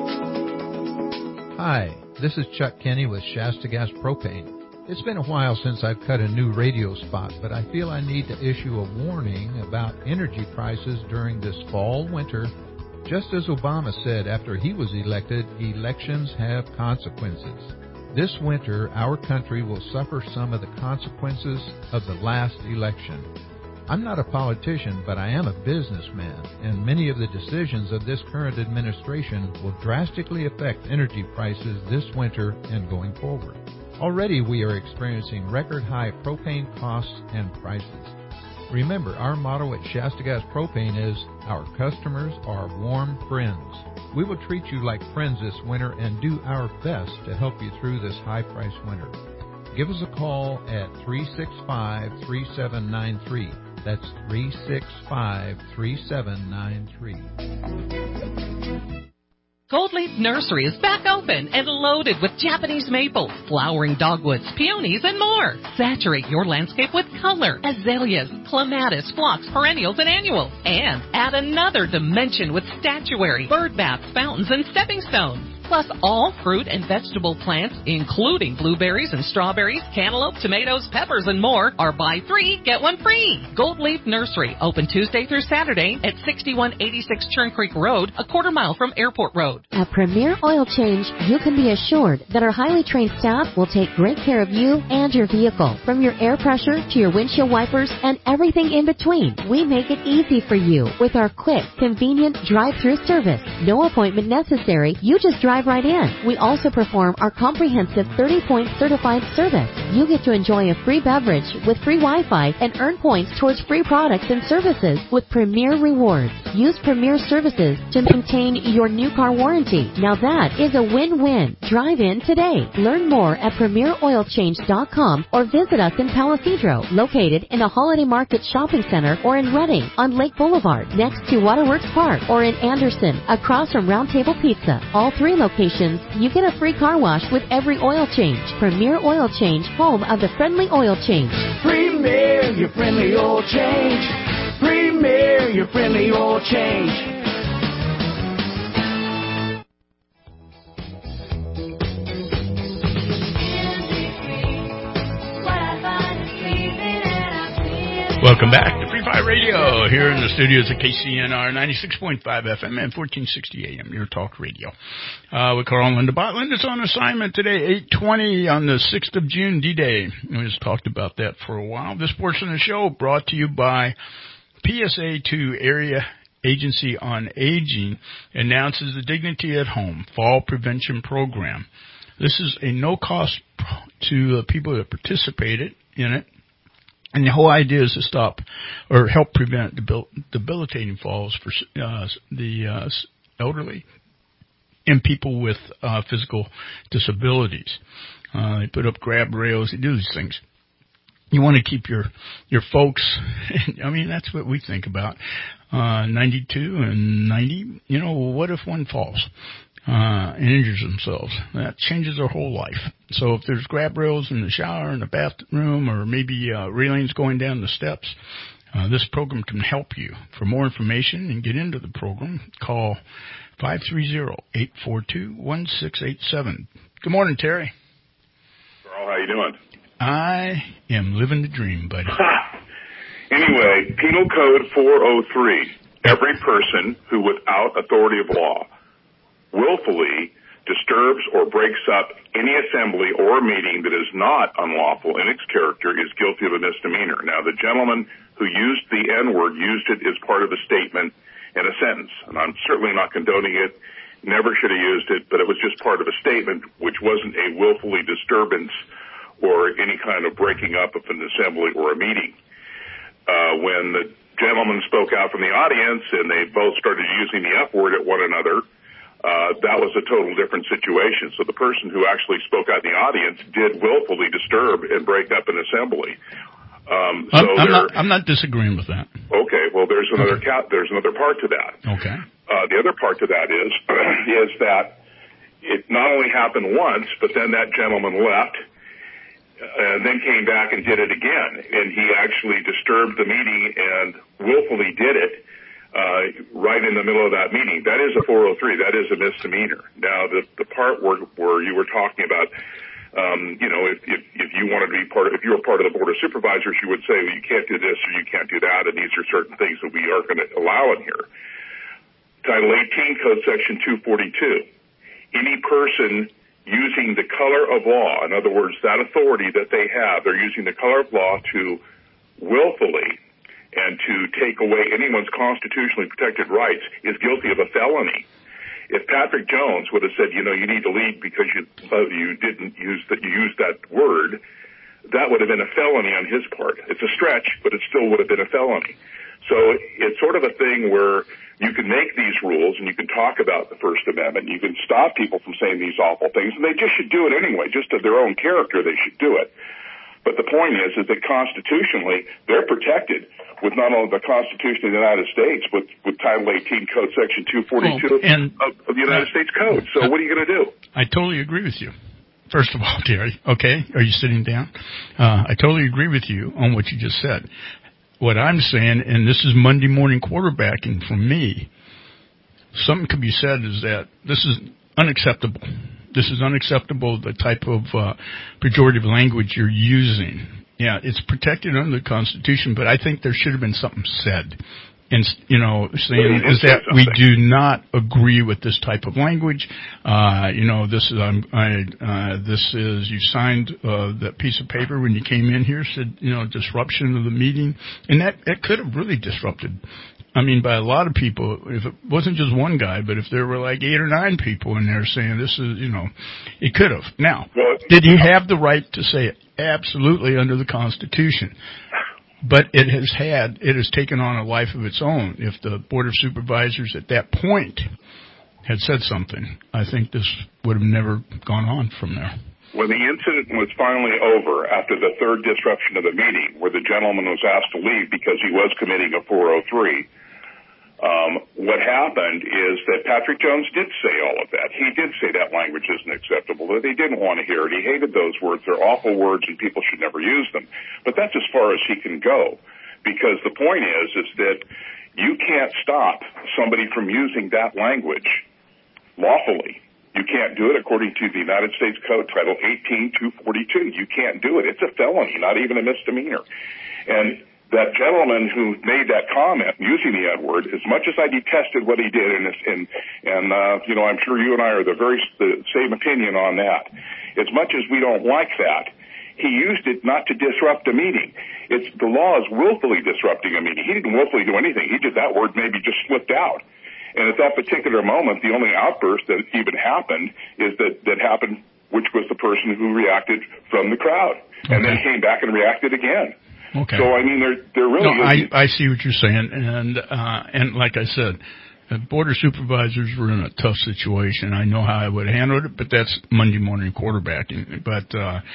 N: Hi, this is Chuck Kenny with Shasta Gas Propane. It's been a while since I've cut a new radio spot, but I feel I need to issue a warning about energy prices during this fall-winter. Just as Obama said after he was elected, elections have consequences. This winter, our country will suffer some of the consequences of the last election. I'm not a politician, but I am a businessman, and many of the decisions of this current administration will drastically affect energy prices this winter and going forward. Already we are experiencing record-high propane costs and prices. Remember, our motto at Shasta Gas Propane is, our customers are warm friends. We will treat you like friends this winter and do our best to help you through this high-priced winter. Give us a call at 365-3793. That's 365-3793.
I: Gold Leaf Nursery is back open and loaded with Japanese maples, flowering dogwoods, peonies, and more. Saturate your landscape with color, azaleas, clematis, phlox, perennials, and annuals. And add another dimension with statuary, bird baths, fountains, and stepping stones. Plus, all fruit and vegetable plants, including blueberries and strawberries, cantaloupe, tomatoes, peppers, and more, are buy 3, get 1 free. Gold Leaf Nursery, open Tuesday through Saturday at 6186 Churn Creek Road, a quarter mile from Airport Road.
J: At Premier Oil Change, you can be assured that our highly trained staff will take great care of you and your vehicle. From your air pressure to your windshield wipers and everything in between, we make it easy for you with our quick, convenient drive-through service. No appointment necessary. You just drive right in. We also perform our comprehensive 30-point certified service. You get to enjoy a free beverage with free Wi-Fi and earn points towards free products and services with Premier Rewards. Use Premier services to maintain your new car warranty. Now that is a win-win. Drive in today. Learn more at PremierOilChange.com or visit us in Palisadro, located in a Holiday Market Shopping Center, or in Redding on Lake Boulevard, next to Waterworks Park, or in Anderson, across from Round Table Pizza. All 3 locations, you get a free car wash with every oil change. Premier Oil Change, home of the friendly oil change.
K: Premier, your friendly oil change. Premier, your friendly oil change.
B: Welcome back to Free Fire Radio here in the studios of KCNR 96.5 FM and 1460 AM, your talk radio. With Carl and Linda Botland is on assignment today, 8:20 on the 6th of June, D-Day. We just talked about that for a while. This portion of the show brought to you by PSA 2 Area Agency on Aging announces the Dignity at Home Fall Prevention Program. This is a no-cost to the people that participated in it. And the whole idea is to stop or help prevent debilitating falls for the elderly and people with physical disabilities. They put up grab rails. They do these things. You want to keep your folks, I mean, that's what we think about, 92 and 90. You know, what if one falls and injures themselves? That changes their whole life. So if there's grab rails in the shower, in the bathroom, or maybe railings going down the steps, this program can help you. For more information and get into the program, call 530-842-1687. Good morning, Terry.
L: Carl, how you doing?
B: I am living the dream, buddy.
L: Anyway, Penal Code 403. Every person who, without authority of law, willfully disturbs or breaks up any assembly or meeting that is not unlawful in its character is guilty of a misdemeanor. Now, the gentleman who used the N-word used it as part of a statement in a sentence, and I'm certainly not condoning it, never should have used it, but it was just part of a statement, which wasn't a willfully disturbance or any kind of breaking up of an assembly or a meeting. When the gentleman spoke out from the audience and they both started using the F-word at one another, that was a total different situation. So the person who actually spoke out in the audience did willfully disturb and break up an assembly.
B: I'm not disagreeing with that.
L: Okay, well, there's another part to that.
B: Okay.
L: The other part to that is that it not only happened once, but then that gentleman left and then came back and did it again. And he actually disturbed the meeting and willfully did it right in the middle of that meeting. That is a 403. That is a misdemeanor. Now, the part where you were talking about, if you wanted to be if you were part of the Board of Supervisors, you would say, well, you can't do this or you can't do that, and these are certain things that we are going to allow in here. Title 18, Code Section 242. Any person using the color of law, in other words, that authority that they have, they're using the color of law to willfully and to take away anyone's constitutionally protected rights is guilty of a felony. If Patrick Jones would have said, you need to leave because you didn't use that, you used that word, that would have been a felony on his part. It's a stretch, but it still would have been a felony. So it's sort of a thing where you can make these rules and you can talk about the First Amendment. You can stop people from saying these awful things, and they just should do it anyway. Just of their own character, they should do it. But the point is that constitutionally, they're protected with not only the Constitution of the United States, but with Title 18 Code Section 242 of the United States Code. So what are you going to do?
B: I totally agree with you. First of all, Terry, okay, are you sitting down? I totally agree with you on what you just said. What I'm saying, and this is Monday morning quarterbacking from me, something could be said is that this is unacceptable. This is unacceptable, the type of pejorative language you're using. Yeah, it's protected under the Constitution, but I think there should have been something said. And, saying is that we do not agree with this type of language. This is you signed that piece of paper when you came in here, said, disruption of the meeting. And that could have really disrupted. I mean, by a lot of people, if it wasn't just one guy, but if there were like 8 or 9 people in there saying this is, it could have. Now, did he have the right to say it? Absolutely, under the Constitution. But it has taken on a life of its own. If the Board of Supervisors at that point had said something, I think this would have never gone on from there.
L: When the incident was finally over after the third disruption of the meeting, where the gentleman was asked to leave because he was committing a 403, what happened is that Patrick Jones did say all of that. He did say that language isn't acceptable, that he didn't want to hear it. He hated those words. They're awful words and people should never use them. But that's as far as he can go, because the point is that you can't stop somebody from using that language lawfully. You can't do it according to the United States Code, Title 18-242. You can't do it. It's a felony, not even a misdemeanor. And that gentleman who made that comment using the N-word, as much as I detested what he did, and I'm sure you and I are the same opinion on that. As much as we don't like that, he used it not to disrupt a meeting. The law is willfully disrupting a meeting. He didn't willfully do anything. He did that word maybe just slipped out. And at that particular moment, the only outburst that even happened is that happened, which was the person who reacted from the crowd, and then came back and reacted again.
B: Okay.
L: So I mean, there really is.
B: I see what you're saying, and like I said, the Board of Supervisors were in a tough situation. I know how I would have handled it, but that's Monday morning quarterbacking. But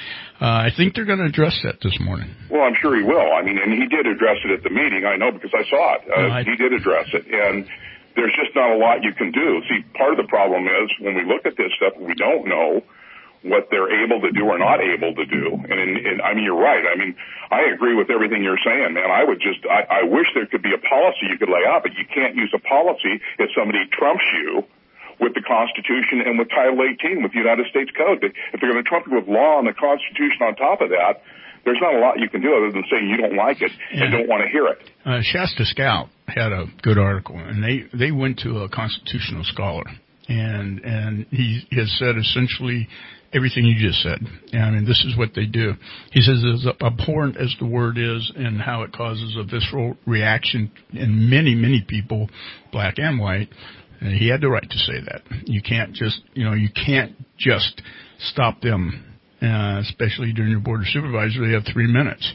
B: I think they're going to address that this morning.
L: Well, I'm sure he will. I mean, and he did address it at the meeting. I know because I saw it. He did address it, and there's just not a lot you can do. See, part of the problem is when we look at this stuff, we don't know what they're able to do or not able to do. And I mean, you're right. I mean, I agree with everything you're saying, man. I wish there could be a policy you could lay out, but you can't use a policy if somebody trumps you with the Constitution and with Title 18, with the United States Code. If they're going to trump you with law and the Constitution on top of that, there's not a lot you can do other than saying you don't like it and don't want to hear it.
B: Shasta Scout had a good article, and they went to a constitutional scholar, and he has said essentially everything you just said. I mean, this is what they do. He says, as abhorrent as the word is and how it causes a visceral reaction in many, many people, black and white, he had the right to say that. You can't just, you can't just stop them, especially during your Board of Supervisors. They have 3 minutes.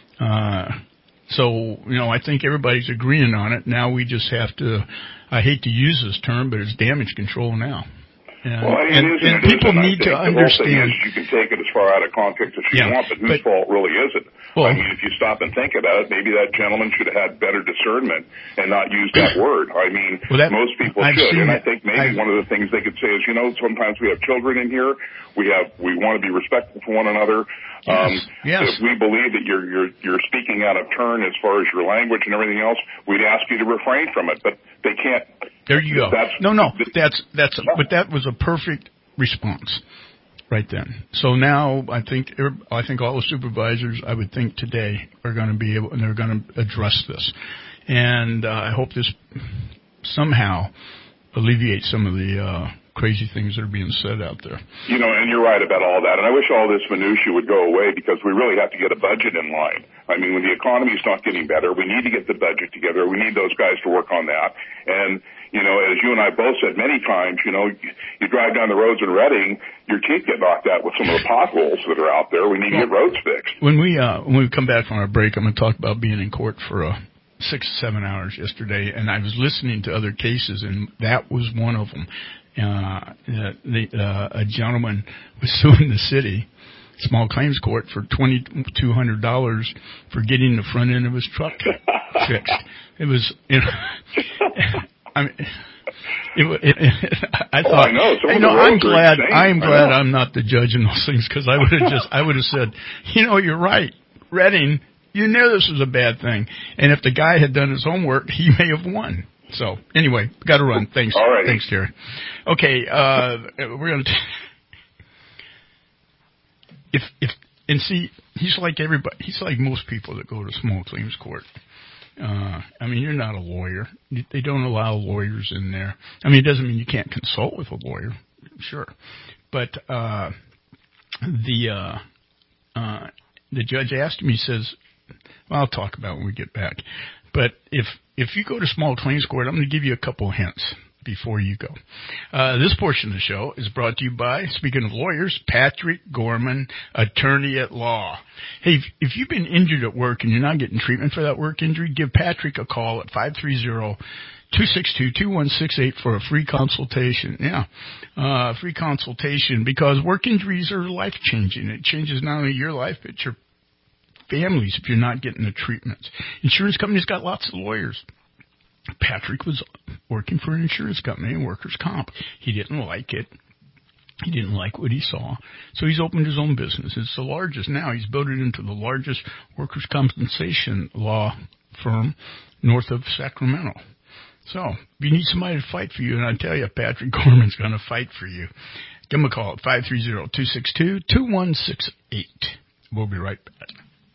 B: So, I think everybody's agreeing on it. Now we just have to, I hate to use this term, but it's damage control now. And people need to understand.
L: You can take it as far out of context as you want, but whose fault really is it? Well, I mean, if you stop and think about it, maybe that gentleman should have had better discernment and not used that word. I mean, most people should. And I think maybe one of the things they could say is, sometimes we have children in here. We want to be respectful for one another. If we believe that you're speaking out of turn as far as your language and everything else, we'd ask you to refrain from it. But they can't.
B: There you go. But that was a perfect response right then. So now I think all the supervisors, I would think today, are going to be able, and they're going to address this. And I hope this somehow alleviates some of the crazy things that are being said out there.
L: And you're right about all that. And I wish all this minutia would go away, because we really have to get a budget in line. I mean, when the economy's not getting better, we need to get the budget together. We need those guys to work on that. And, as you and I both said many times, you drive down the roads in Reading, your teeth get knocked out with some of the potholes that are out there. We need to get roads fixed.
B: When we come back from our break, I'm going to talk about being in court for 6 to 7 hours yesterday, and I was listening to other cases, and that was one of them. A gentleman was suing the city, small claims court, for $2,200 for getting the front end of his truck fixed. It was, I thought, I am glad I'm not the judge in those things, because I would have said, you're right, Reading, you knew this was a bad thing. And if the guy had done his homework, he may have won. So anyway, got to run. Thanks.
L: All right.
B: Thanks, Terry. Okay, we're going to. He's like everybody. He's like most people that go to small claims court. I mean, you're not a lawyer. They don't allow lawyers in there. I mean, it doesn't mean you can't consult with a lawyer, sure. But the judge asked me, he says, well, I'll talk about it when we get back. But if you go to small claims court, I'm going to give you a couple of hints before you go. This portion of the show is brought to you by, speaking of lawyers, Patrick Gorman, attorney at law. Hey, if you've been injured at work and you're not getting treatment for that work injury, give Patrick a call at 530-262-2168 for a free consultation. Yeah, free consultation, because work injuries are life-changing. It changes not only your life, but your families if you're not getting the treatments. Insurance companies got lots of lawyers. Patrick was working for an insurance company in workers' comp. He didn't like it. He didn't like what he saw. So he's opened his own business. It's the largest now. He's built it into the largest workers' compensation law firm north of Sacramento. So if you need somebody to fight for you, and I tell you, Patrick Gorman's going to fight for you, give him a call at 530-262-2168. We'll be right back.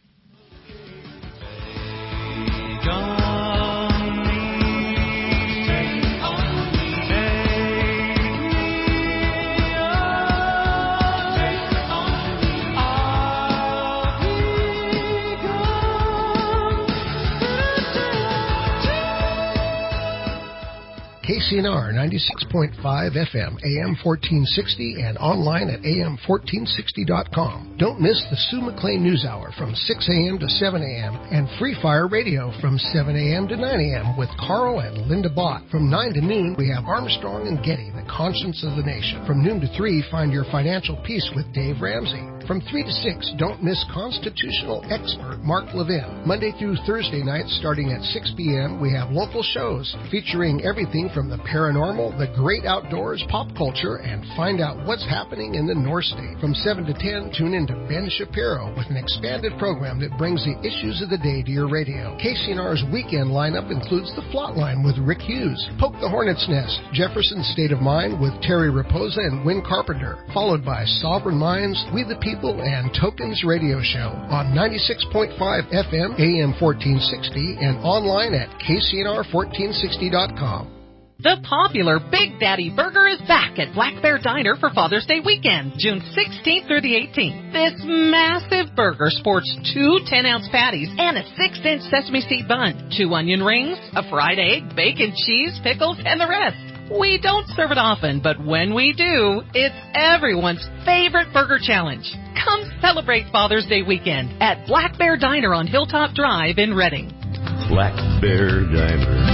E: KCNR 96.5 FM, AM 1460, and online at am1460.com. Don't miss the Sue McLean News Hour from 6 a.m. to 7 a.m. and Free Fire Radio from 7 a.m. to 9 a.m. with Carl and Linda Bott. From 9 to noon, we have Armstrong and Getty, the conscience of the nation. From noon to 3, find your financial peace with Dave Ramsey. From 3 to 6, don't miss constitutional expert Mark Levin. Monday through Thursday nights, starting at 6 p.m., we have local shows featuring everything from the paranormal, the great outdoors, pop culture, and find out what's happening in the North State. From 7 to 10, tune in to Ben Shapiro with an expanded program that brings the issues of the day to your radio. KCNR's weekend lineup includes The Flot Line with Rick Hughes, Poke the Hornet's Nest, Jefferson State of Mind with Terry Raposa and Win Carpenter, followed by Sovereign Minds, We the People, and Tokens Radio Show on 96.5 FM, AM 1460, and online at KCNR1460.com.
I: The popular Big Daddy Burger is back at Black Bear Diner for Father's Day weekend, June 16th through the 18th. This massive burger sports 2 10-ounce patties and a 6-inch sesame seed bun, 2 onion rings, a fried egg, bacon, cheese, pickles, and the rest. We don't serve it often, but when we do, it's everyone's favorite burger challenge. Come celebrate Father's Day weekend at Black Bear Diner on Hilltop Drive in Redding.
F: Black Bear Diner.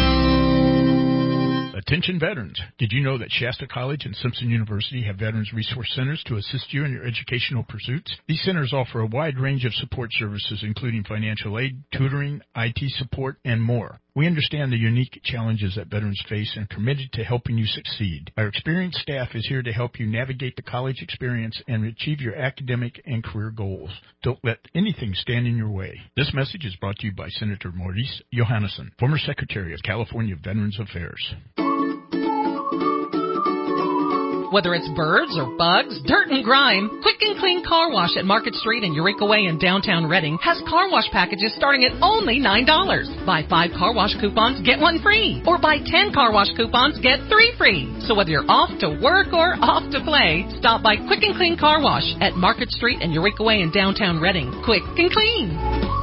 B: Attention veterans. Did you know that Shasta College and Simpson University have Veterans Resource Centers to assist you in your educational pursuits? These centers offer a wide range of support services, including financial aid, tutoring, IT support, and more. We understand the unique challenges that veterans face and are committed to helping you succeed. Our experienced staff is here to help you navigate the college experience and achieve your academic and career goals. Don't let anything stand in your way. This message is brought to you by Senator Maurice Johannesson, former Secretary of California Veterans Affairs.
I: Whether it's birds or bugs, dirt and grime, Quick and Clean Car Wash at Market Street and Eureka Way in downtown Redding has car wash packages starting at only $9. Buy 5 car wash coupons, get 1 free. Or buy 10 car wash coupons, get 3 free. So whether you're off to work or off to play, stop by Quick and Clean Car Wash at Market Street and Eureka Way in downtown Redding. Quick and clean.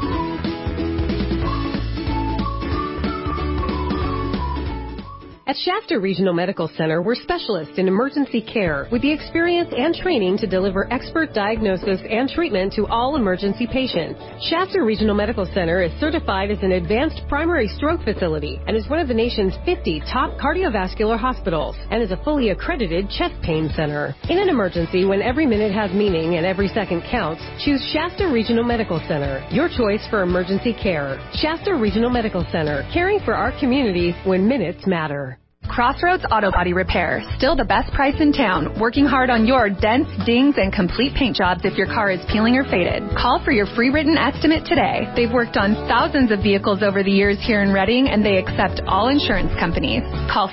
M: At Shasta Regional Medical Center, we're specialists in emergency care with the experience and training to deliver expert diagnosis and treatment to all emergency patients. Shasta Regional Medical Center is certified as an advanced primary stroke facility and is one of the nation's 50 top cardiovascular hospitals and is a fully accredited chest pain center. In an emergency, when every minute has meaning and every second counts, choose Shasta Regional Medical Center, your choice for emergency care. Shasta Regional Medical Center, caring for our community when minutes matter.
O: Crossroads Auto Body Repair, still the best price in town, working hard on your dents, dings, and complete paint jobs if your car is peeling or faded. Call for your free written estimate today. They've worked on thousands of vehicles over the years here in Reading, and they accept all insurance companies. Call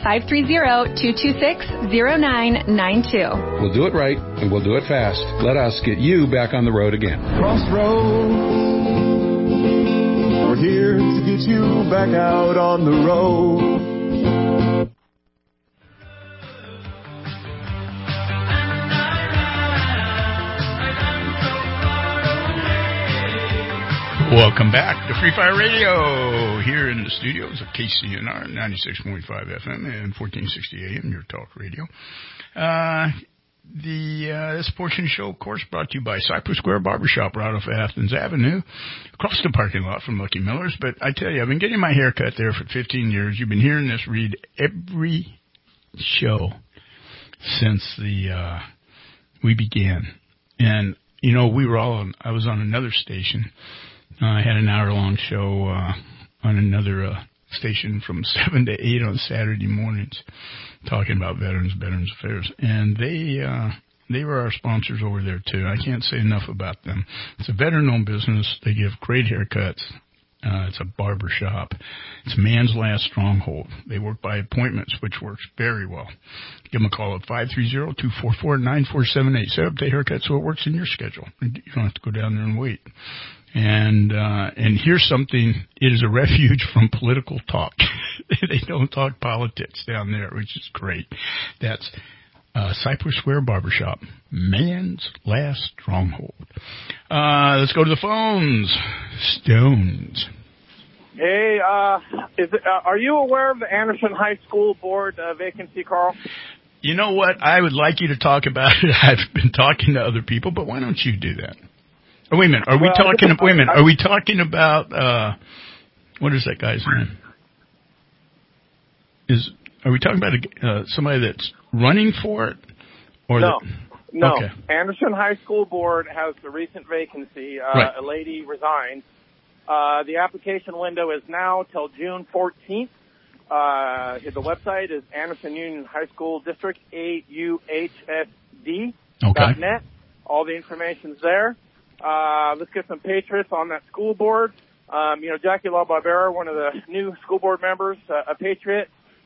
O: 530-226-0992.
P: We'll do it right, and we'll do it fast. Let us get you back on the road again.
Q: Crossroads, we're here to get you back out on the road.
B: Welcome back to Free Fire Radio here in the studios of KCNR 96.5 FM and 1460 AM, your talk radio. This portion of the show, of course, brought to you by Cypress Square Barbershop right off of Athens Avenue, across the parking lot from Lucky Miller's. But I tell you, I've been getting my hair cut there for 15 years. You've been hearing this read every show since we began. And, you know, I was on another station. I had an hour-long show on another station from 7 to 8 on Saturday mornings talking about Veterans Affairs. And they were our sponsors over there, too. I can't say enough about them. It's a veteran-owned business. They give great haircuts. It's a barber shop. It's man's last stronghold. They work by appointments, which works very well. Give them a call at 530-244-9478. Set up the haircut so it works in your schedule. You don't have to go down there and wait. And here's something. It is a refuge from political talk. They don't talk politics down there, which is great. That's Cypress Square Barbershop, man's last stronghold. Let's go to the phones. Stones.
R: Hey, are you aware of the Anderson High School board vacancy, Carl?
B: You know what? I would like you to talk about it. I've been talking to other people, but why don't you do that? Oh, wait a minute. Are we talking about, what is that guy's name? Are we talking about somebody that's running for it?
R: No.
B: Okay.
R: Anderson High School board has the recent vacancy. Right. A lady resigned. The application window is now till June 14th. The website is Anderson Union High School District, AUHSD.net. All the information's there. Let's get some patriots on that school board. Jackie LaBarbera, one of the new school board members, a patriot.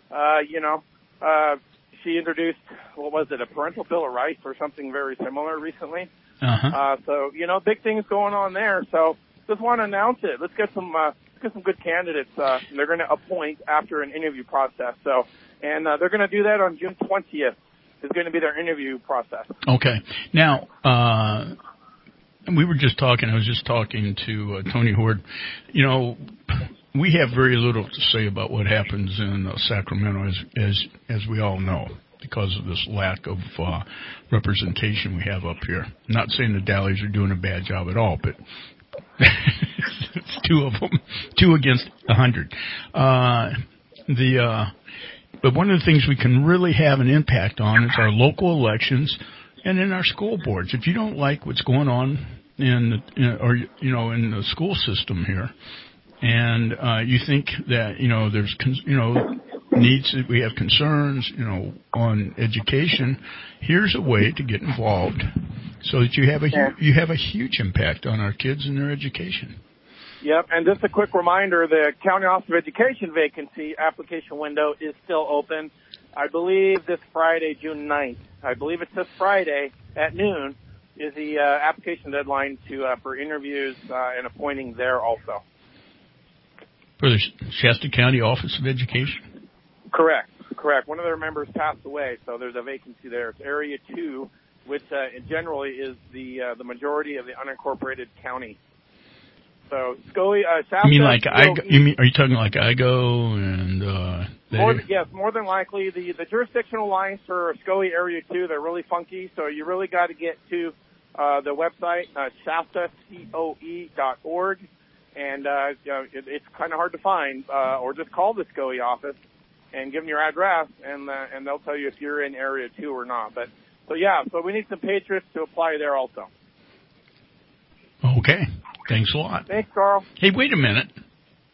R: She introduced, a parental bill of rights or something very similar recently. So, big things going on there. So just want to announce it. Let's get some good candidates. They're going to appoint after an interview process. So, and they're going to do that on June 20th. Is going to be their interview process.
B: Okay. Now, I was just talking to Tony Horde. We have very little to say about what happens in Sacramento, as we all know, because of this lack of representation we have up here. I'm not saying the Dallies are doing a bad job at all, but it's two of them, 2 against 100. But one of the things we can really have an impact on is our local elections and in our school boards. If you don't like what's going on in the school system here, and you think that there's needs, we have concerns on education, here's a way to get involved so that you have a huge impact on our kids and their education.
R: Yep, and just a quick reminder, the County Office of Education vacancy application window is still open. I believe this Friday, June 9th. I believe it's this Friday at noon is the application deadline for interviews and appointing there also.
B: For the Shasta County Office of Education?
R: Correct. One of their members passed away, so there's a vacancy there. It's Area 2, which generally is the majority of the unincorporated county. So Scully, Shasta.
B: You mean are you talking like Igo and?
R: Yes, more than likely the jurisdictional lines for Scully Area 2, they're really funky. So you really got to get to the website shastacoe.org, and it's kind of hard to find. Or just call the Scully office and give them your address, and they'll tell you if you're in Area 2 or not. So we need some patriots to apply there also.
B: Okay. Thanks a lot.
R: Thanks, Carl.
B: Hey, wait a minute.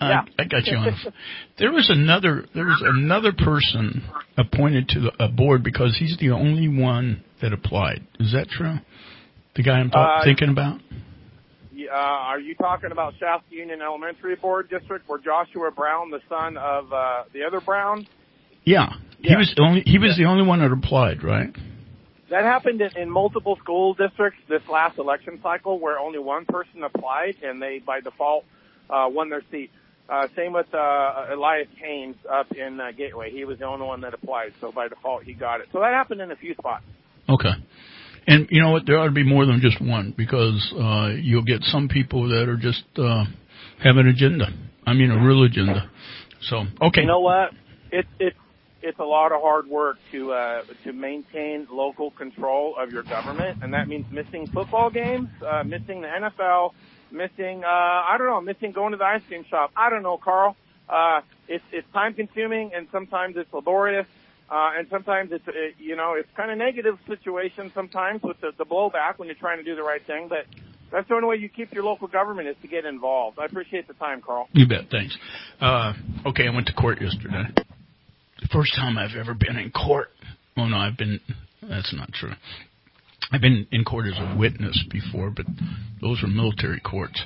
B: I got you on. There was another person appointed to a board because he's the only one that applied. Is that true? The guy I'm thinking about?
R: Are you talking about Shasta Union Elementary Board District, where Joshua Brown, the son of the other Brown?
B: Yeah. He was the only one that applied, right?
R: That happened in multiple school districts this last election cycle, where only one person applied, and they, by default, won their seat. Same with Elias Haynes up in Gateway. He was the only one that applied, so by default he got it. So that happened in a few spots.
B: Okay. And you know what? There ought to be more than just one, because you'll get some people that are just have an agenda. I mean, a real agenda. So, okay.
R: You know what? It's a lot of hard work to maintain local control of your government, and that means missing football games, missing the NFL, missing missing going to the ice cream shop. I don't know, Carl. It's time consuming, and sometimes it's laborious. And sometimes it's kind of negative situation sometimes with the blowback when you're trying to do the right thing. But that's the only way you keep your local government is to get involved. I appreciate the time, Carl.
B: You bet. Thanks. Okay, I went to court yesterday. The first time I've ever been in court. Oh, no, that's not true. I've been in court as a witness before, but those were military courts.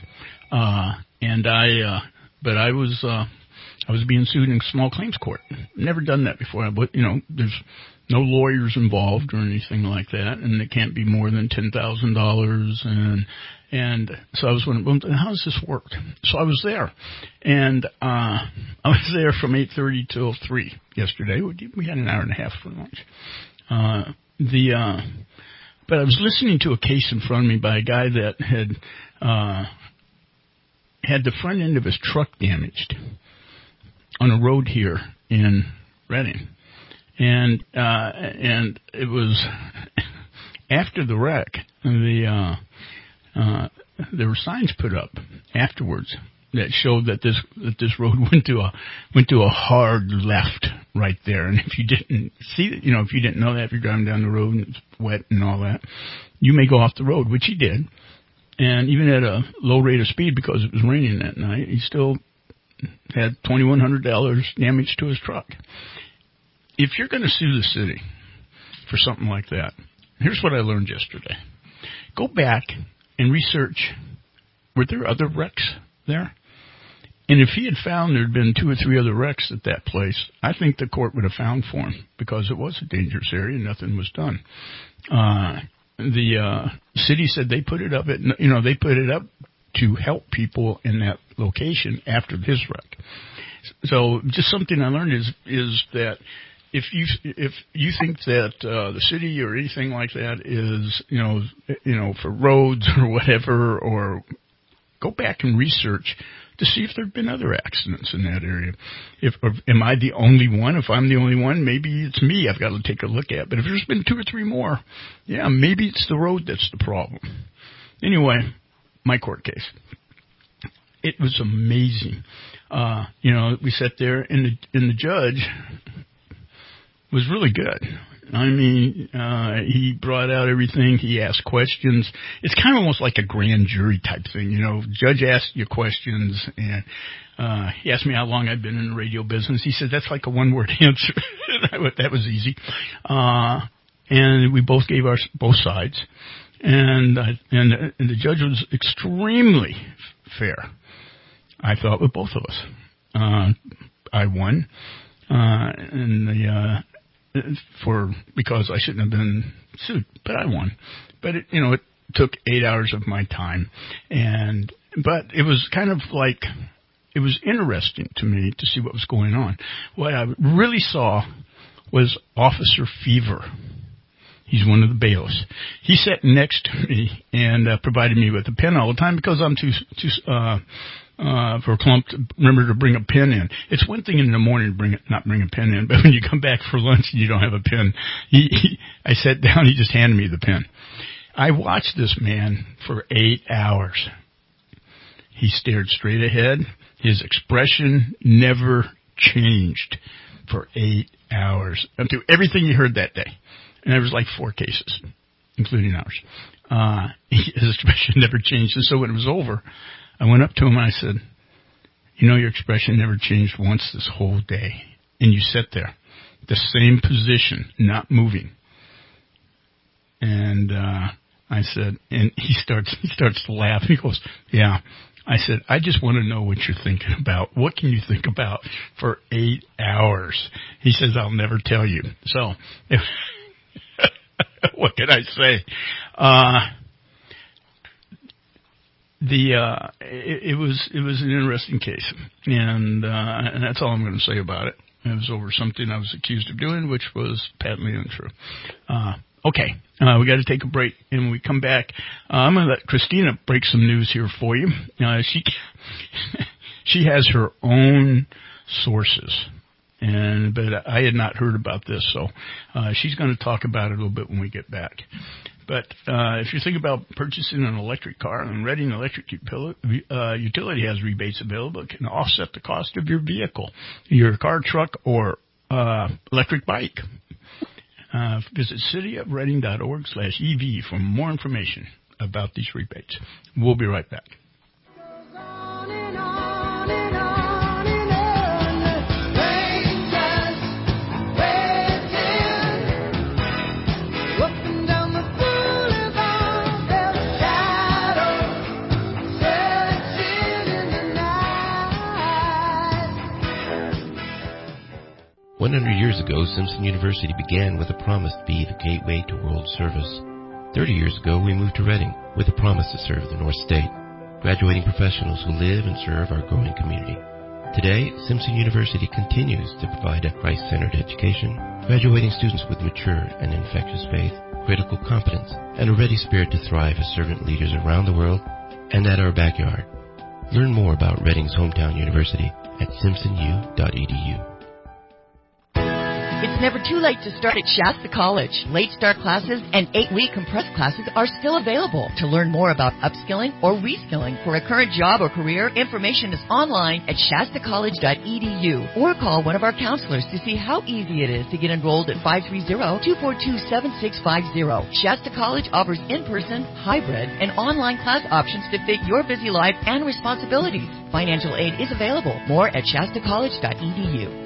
B: But I was being sued in small claims court. Never done that before. But, there's no lawyers involved or anything like that, and it can't be more than $10,000. And so I was wondering, how does this work? So I was there, and I was there from 8:30 till 3 yesterday. We had an hour and a half for lunch. But I was listening to a case in front of me by a guy that had the front end of his truck damaged on a road here in Reading. And it was after the wreck, there were signs put up afterwards that showed that this road went to a hard left right there. And if you didn't see it, if you didn't know that, if you're driving down the road and it's wet and all that, you may go off the road, which he did. And even at a low rate of speed, because it was raining that night, he still had $2,100 damage to his truck. If you're going to sue the city for something like that, here's what I learned yesterday. Go back and research, were there other wrecks there? And if he had found there had been 2 or 3 other wrecks at that place, I think the court would have found for him, because it was a dangerous area and nothing was done. The city said they put it up they put it up to help people in that location after his wreck. So just something I learned is that if you think that the city or anything like that is for roads or whatever, or go back and research to see if there have been other accidents in that area. Am I the only one? If I'm the only one, maybe it's me I've got to take a look at. But if there's been 2 or 3 more, yeah, maybe it's the road that's the problem. Anyway, my court case. It was amazing. We sat there, and the judge was really good. I mean, he brought out everything. He asked questions. It's kind of almost like a grand jury type thing. Judge asked you questions, and he asked me how long I'd been in the radio business. He said, that's like a one-word answer. That was easy. And we both gave both sides. And the judge was extremely fair, I thought, with both of us. I won, because I shouldn't have been sued, but I won. But it took 8 hours of my time, but it was kind of like, it was interesting to me to see what was going on. What I really saw was Officer Fever. He's one of the bailiffs. He sat next to me and provided me with a pen all the time, because I'm too verklempt to remember to bring a pen in. It's one thing in the morning to not bring a pen in, but when you come back for lunch and you don't have a pen, I sat down, he just handed me the pen. I watched this man for 8 hours. He stared straight ahead. His expression never changed for 8 hours. Through everything he heard that day. And there was like 4 cases, including ours. His expression never changed. And so when it was over, I went up to him and I said, You know your expression never changed once this whole day. And you sit there, the same position, not moving. And I said, and he starts to laugh. He goes, yeah. I said, I just want to know what you're thinking about. What can you think about for 8 hours? He says, I'll never tell you. So, what can I say? It was an interesting case, and that's all I'm going to say about it. It was over something I was accused of doing, which was patently untrue. Okay, we got to take a break, and when we come back, I'm going to let Christina break some news here for you. She has her own sources, but I had not heard about this, so she's going to talk about it a little bit when we get back. But if you think about purchasing an electric car, and Redding Electric Utility has rebates available. It can offset the cost of your vehicle, your car, truck, or electric bike. Visit cityofredding.org/EV for more information about these rebates. We'll be right back.
D: Years ago, Simpson University began with a promise to be the gateway to world service. 30 years ago, we moved to Redding with a promise to serve the North State, graduating professionals who live and serve our growing community. Today, Simpson University continues to provide a Christ-centered education, graduating students with mature and infectious faith, critical competence, and a ready spirit to thrive as servant leaders around the world and at our backyard. Learn more about Redding's hometown university at simpsonu.edu.
S: It's never too late to start at Shasta College. Late start classes and 8-week compressed classes are still available. To learn more about upskilling or reskilling for a current job or career, information is online at shastacollege.edu or call one of our counselors to see how easy it is to get enrolled at 530-242-7650. Shasta College offers in-person, hybrid, and online class options to fit your busy life and responsibilities. Financial aid is available. More at shastacollege.edu.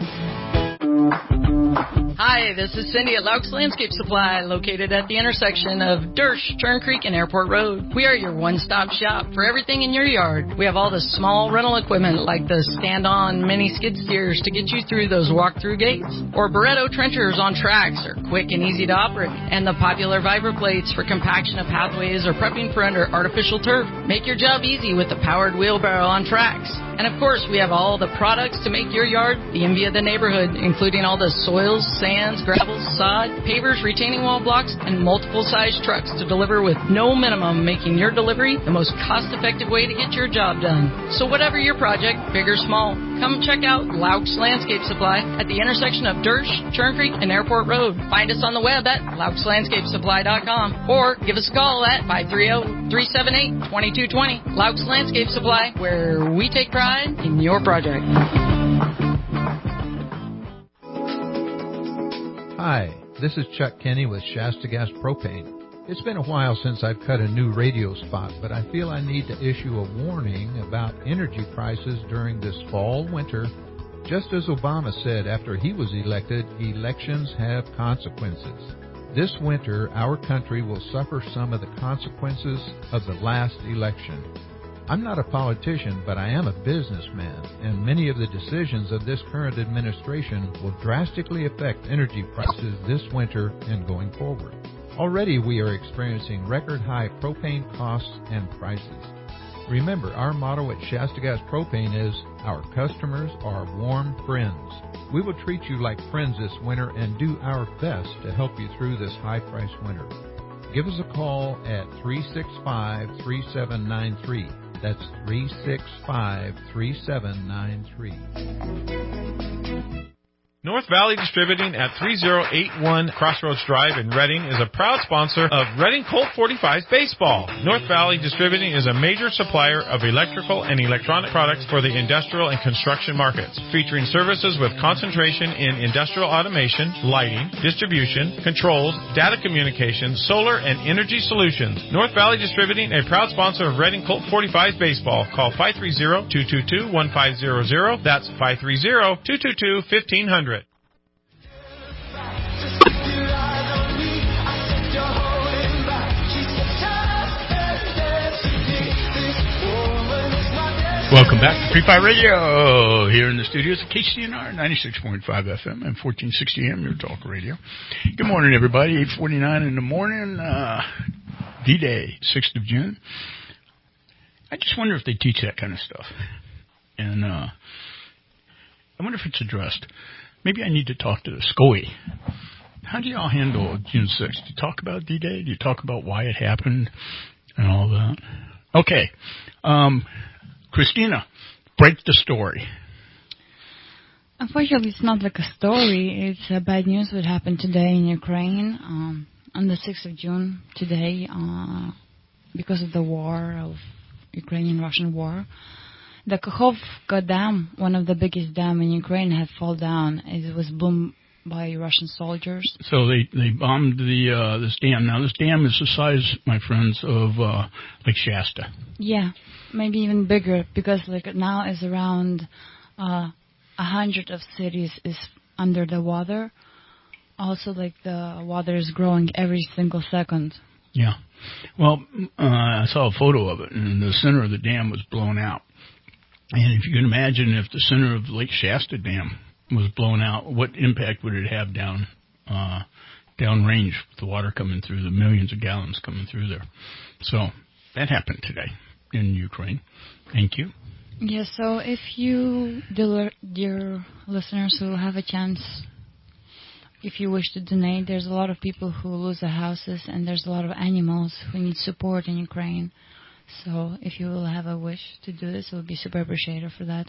T: Hi, this is Cindy at Laux Landscape Supply, located at the intersection of Dersh, Turn Creek, and Airport Road. We are your one-stop shop for everything in your yard. We have all the small rental equipment like the stand-on mini skid steers to get you through those walk-through gates, or Barretto trenchers on tracks are quick and easy to operate, and the popular Vibra plates for compaction of pathways or prepping for under artificial turf. Make your job easy with the powered wheelbarrow on tracks. And of course, we have all the products to make your yard the envy of the neighborhood, including all the soils, sands, gravels, sod, pavers, retaining wall blocks, and multiple size trucks to deliver with no minimum, making your delivery the most cost-effective way to get your job done. So whatever your project, big or small, come check out Laux Landscape Supply at the intersection of Dersh, Churn Creek, and Airport Road. Find us on the web at LauxLandscapeSupply.com or give us a call at 530-378-2220. Laux Landscape Supply, where we take pride in your project.
N: Hi, this is Chuck Kenny with Shasta Gas Propane. It's been a while since I've cut a new radio spot, but I feel I need to issue a warning about energy prices during this fall-winter. Just as Obama said after he was elected, elections have consequences. This winter, our country will suffer some of the consequences of the last election. I'm not a politician, but I am a businessman, and many of the decisions of this current administration will drastically affect energy prices this winter and going forward. Already we are experiencing record-high propane costs and prices. Remember, our motto at Shasta Gas Propane is, our customers are warm friends. We will treat you like friends this winter and do our best to help you through this high-priced winter. Give us a call at 365-3793. That's 365-3793.
U: North Valley Distributing at 3081 Crossroads Drive in Reading is a proud sponsor of Reading Colt 45 Baseball. North Valley Distributing is a major supplier of electrical and electronic products for the industrial and construction markets, featuring services with concentration in industrial automation, lighting, distribution, controls, data communications, solar, and energy solutions. North Valley Distributing, a proud sponsor of Reading Colt 45 Baseball. Call 530-222-1500. That's 530-222-1500.
B: Welcome back to Free Fire Radio here in the studios of KCNR 96.5 FM and 1460 AM, your talk radio. Good morning, everybody. 8:49 in the morning, D-Day, 6th of June. I just wonder if they teach that kind of stuff. And I wonder if it's addressed. Maybe I need to talk to the SCOE. How do y'all handle June 6th? Do you talk about D-Day? Do you talk about why it happened and all that? Okay. Christina, break the story.
C: Unfortunately, it's not like a story. It's bad news what happened today in Ukraine on the 6th of June today because of the war of Ukrainian-Russian war. The Kakhovka Dam, one of the biggest dams in Ukraine, had fallen down. It was bombed by Russian soldiers.
B: So they bombed this dam. Now, this dam is the size, my friends, of Lake Shasta.
C: Yeah, maybe even bigger, because like now is around 100 of cities is under the water. Also, like the water is growing every single second.
B: Yeah. Well, I saw a photo of it, and the center of the dam was blown out. And if you can imagine if the center of Lake Shasta Dam was blown out, what impact would it have downrange with the water coming through, the millions of gallons coming through there? So that happened today in Ukraine. Thank you.
C: Yeah, so if you, dear listeners who have a chance, if you wish to donate, there's a lot of people who lose their houses, and there's a lot of animals who need support in Ukraine. So if you will have a wish to do this, it would be super appreciated for that.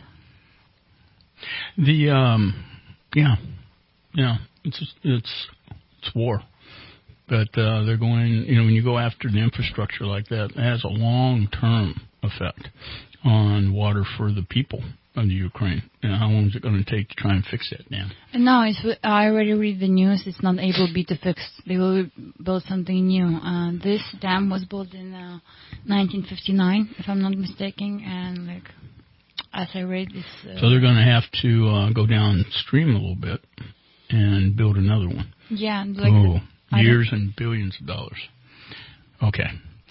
B: It's war. But they're going, when you go after the infrastructure like that, it has a long-term effect on water for the people of the Ukraine. How long is it going to take to try and fix that dam?
C: No, I already read the news. It's not able to be fixed. They will build something new. This dam was built in 1959, if I'm not mistaken, and like as I read this.
B: So they're going to have to go downstream a little bit and build another one.
C: Yeah,
B: years and billions of dollars. Okay.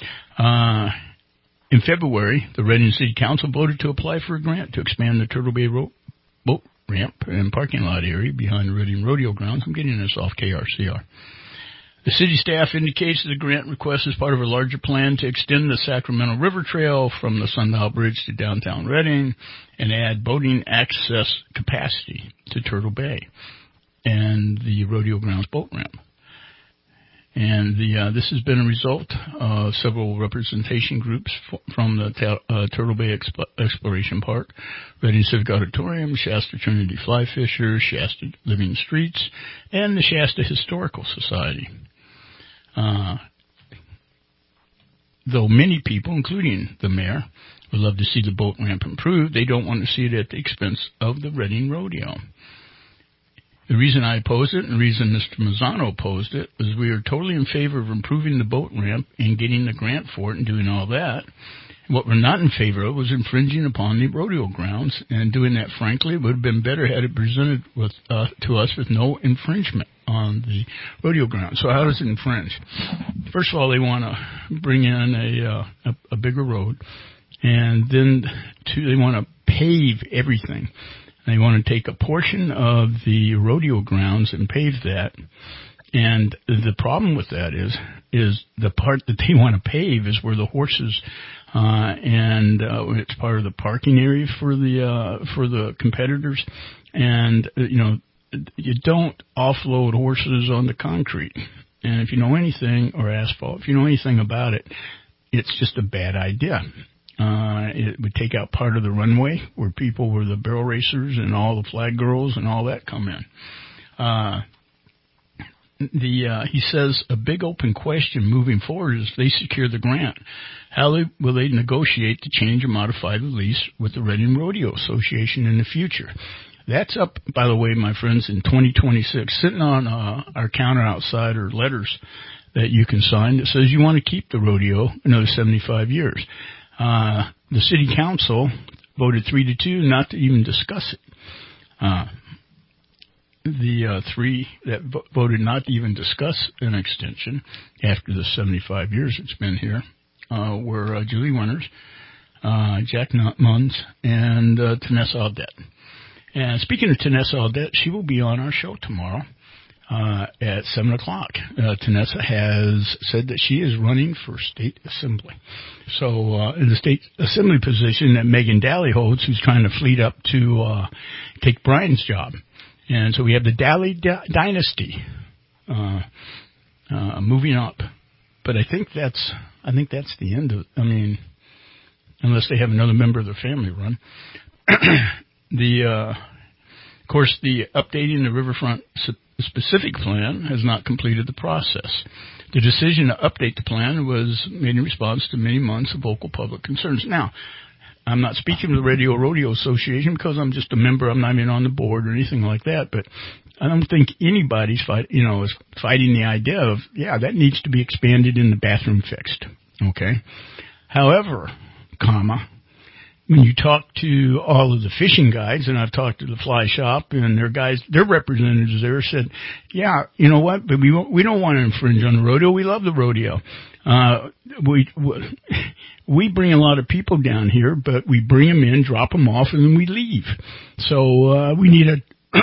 B: In February, the Reading City Council voted to apply for a grant to expand the Turtle Bay boat ramp and parking lot area behind the Reading Rodeo Grounds. I'm getting this off KRCR. The city staff indicates that the grant request is part of a larger plan to extend the Sacramento River Trail from the Sundial Bridge to downtown Reading and add boating access capacity to Turtle Bay and the Rodeo Grounds boat ramp. And this has been a result of several representation groups from the Turtle Bay Exploration Park, Reading Civic Auditorium, Shasta Trinity Fly Fishers, Shasta Living Streets, and the Shasta Historical Society. Though many people, including the mayor, would love to see the boat ramp improved, they don't want to see it at the expense of the Reading Rodeo. The reason I opposed it and the reason Mr. Mazzano opposed it is we are totally in favor of improving the boat ramp and getting the grant for it and doing all that. What we're not in favor of was infringing upon the rodeo grounds, and doing that, frankly, would have been better had it presented to us with no infringement on the rodeo grounds. So how does it infringe? First of all, they want to bring in a bigger road, and then they want to pave everything. They want to take a portion of the rodeo grounds and pave that. And the problem with that is the part that they want to pave is where the horses, and it's part of the parking area for the competitors. And, you don't offload horses on the concrete. And if you know anything, or asphalt, if you know anything about it, it's just a bad idea. It would take out part of the runway where people were the barrel racers and all the flag girls and all that come in. He says a big open question moving forward is if they secure the grant, how will they negotiate to change or modify the lease with the Reading Rodeo Association in the future? That's up, by the way, my friends, in 2026. Sitting on our counter outside are letters that you can sign that says you want to keep the rodeo another 75 years. The city council voted 3-2 not to even discuss it. The three that voted not to even discuss an extension after the 75 years it's been here were Julie Winters, Jack Munns, and Tanessa Audette. And speaking of Tanessa Audette, she will be on our show tomorrow at 7 o'clock. Tanessa has said that she is running for state assembly. So in the state assembly position that Megan Daly holds, who's trying to fleet up to take Brian's job. And so we have the Daly dynasty moving up. But I think that's the end of it. I mean, unless they have another member of their family run. Of course, the updating the riverfront specific plan has not completed the process. The decision to update the plan was made in response to many months of vocal public concerns. Now, I'm not speaking to the Radio Rodeo Association because I'm just a member. I'm not even on the board or anything like that. But I don't think anybody's is fighting the idea of, that needs to be expanded and the bathroom fixed. Okay. However, when you talk to all of the fishing guides, and I've talked to the fly shop and their representatives there said, you know what, but we don't want to infringe on the rodeo. We love the rodeo. We bring a lot of people down here, but we bring them in, drop them off, and then we leave. So we need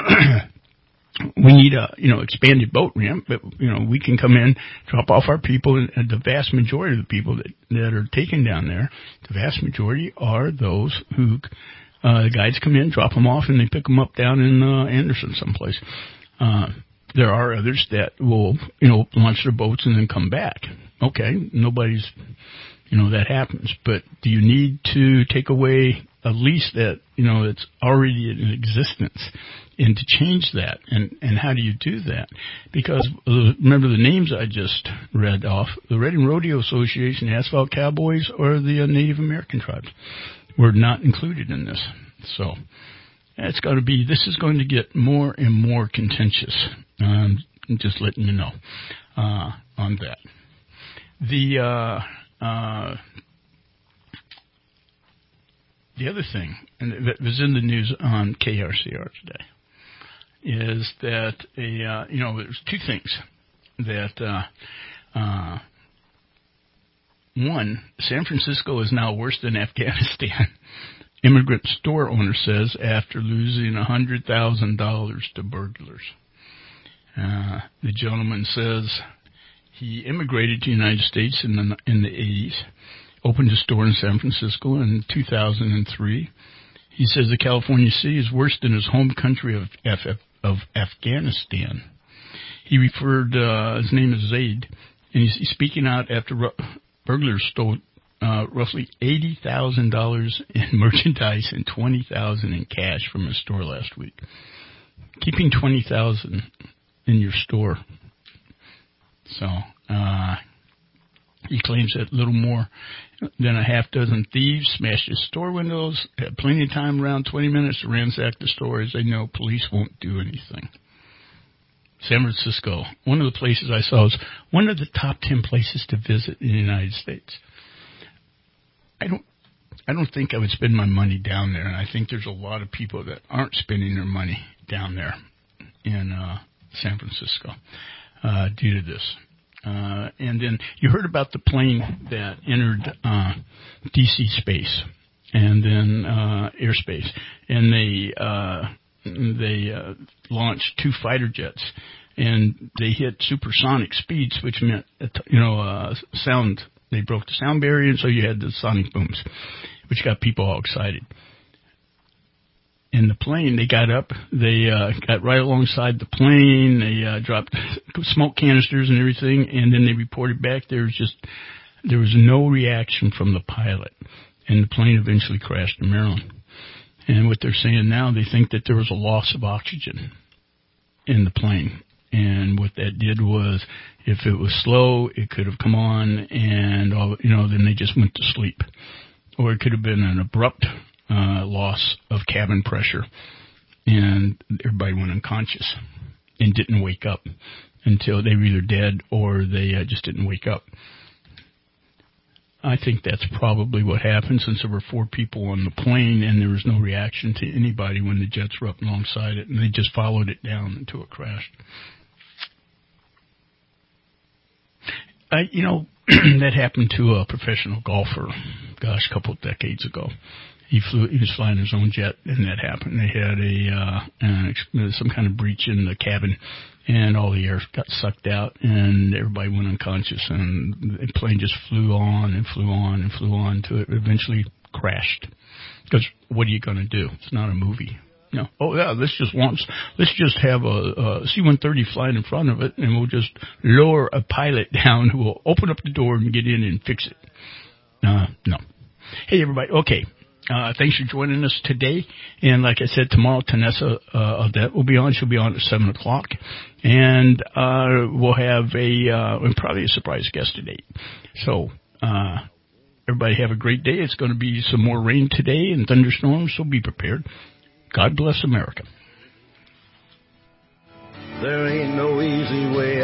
B: a expanded boat ramp, but we can come in, drop off our people, and the vast majority of the people that are taken down there, the vast majority are those who the guides come in, drop them off, and they pick them up down in Anderson someplace. There are others that will launch their boats and then come back. Okay, nobody's that happens, but do you need to take away a lease that that's already in existence? And to change that, and how do you do that? Because remember the names I just read off, the Reading Rodeo Association, the Asphalt Cowboys, or the Native American tribes were not included in this. So this is going to get more and more contentious. I'm just letting you know on that. The other thing, and that was in the news on KRCR today, is that there's two things that one, San Francisco is now worse than Afghanistan. Immigrant store owner says after losing $100,000 to burglars. The gentleman says he immigrated to the United States in the 80s, opened a store in San Francisco in 2003. He says the California sea is worse than his home country of Afghanistan. He referred, his name is Zaid, and he's speaking out after burglars stole roughly $80,000 in merchandise and $20,000 in cash from his store last week. Keeping $20,000 in your store. So, he claims that little more than a half dozen thieves smashed his store windows, had plenty of time, around 20 minutes, to ransack the store, as they know police won't do anything. San Francisco, one of the places I saw, is one of the top 10 places to visit in the United States. I don't think I would spend my money down there, and I think there's a lot of people that aren't spending their money down there in San Francisco due to this. And then you heard about the plane that entered D.C. space and then airspace, and they launched 2 fighter jets, and they hit supersonic speeds, which meant sound. They broke the sound barrier, and so you had the sonic booms, which got people all excited. In the plane, they got up, they got right alongside the plane, they dropped smoke canisters and everything, and then they reported back there was no reaction from the pilot. and the plane eventually crashed in Maryland. And what they're saying now, they think that there was a loss of oxygen in the plane. And what that did was, if it was slow, it could have come on, and then they just went to sleep. Or it could have been an abrupt loss of cabin pressure, and everybody went unconscious and didn't wake up until they were either dead or they just didn't wake up. I think that's probably what happened, since there were 4 people on the plane and there was no reaction to anybody when the jets were up alongside it, and they just followed it down until it crashed. That happened to a professional golfer, a couple of decades ago. He was flying his own jet, and that happened. They had some kind of breach in the cabin, and all the air got sucked out, and everybody went unconscious, and the plane just flew on and flew on and flew on until it eventually crashed. Because what are you going to do? It's not a movie. No. Oh yeah, let's just have a C-130 flying in front of it, and we'll just lower a pilot down who will open up the door and get in and fix it. No. Hey everybody. Okay. Thanks for joining us today. And like I said, tomorrow, Tanessa Odette will be on. She'll be on at 7 o'clock. And we'll have probably a surprise guest today. So everybody have a great day. It's going to be some more rain today and thunderstorms, so be prepared. God bless America.
F: There ain't no easy way.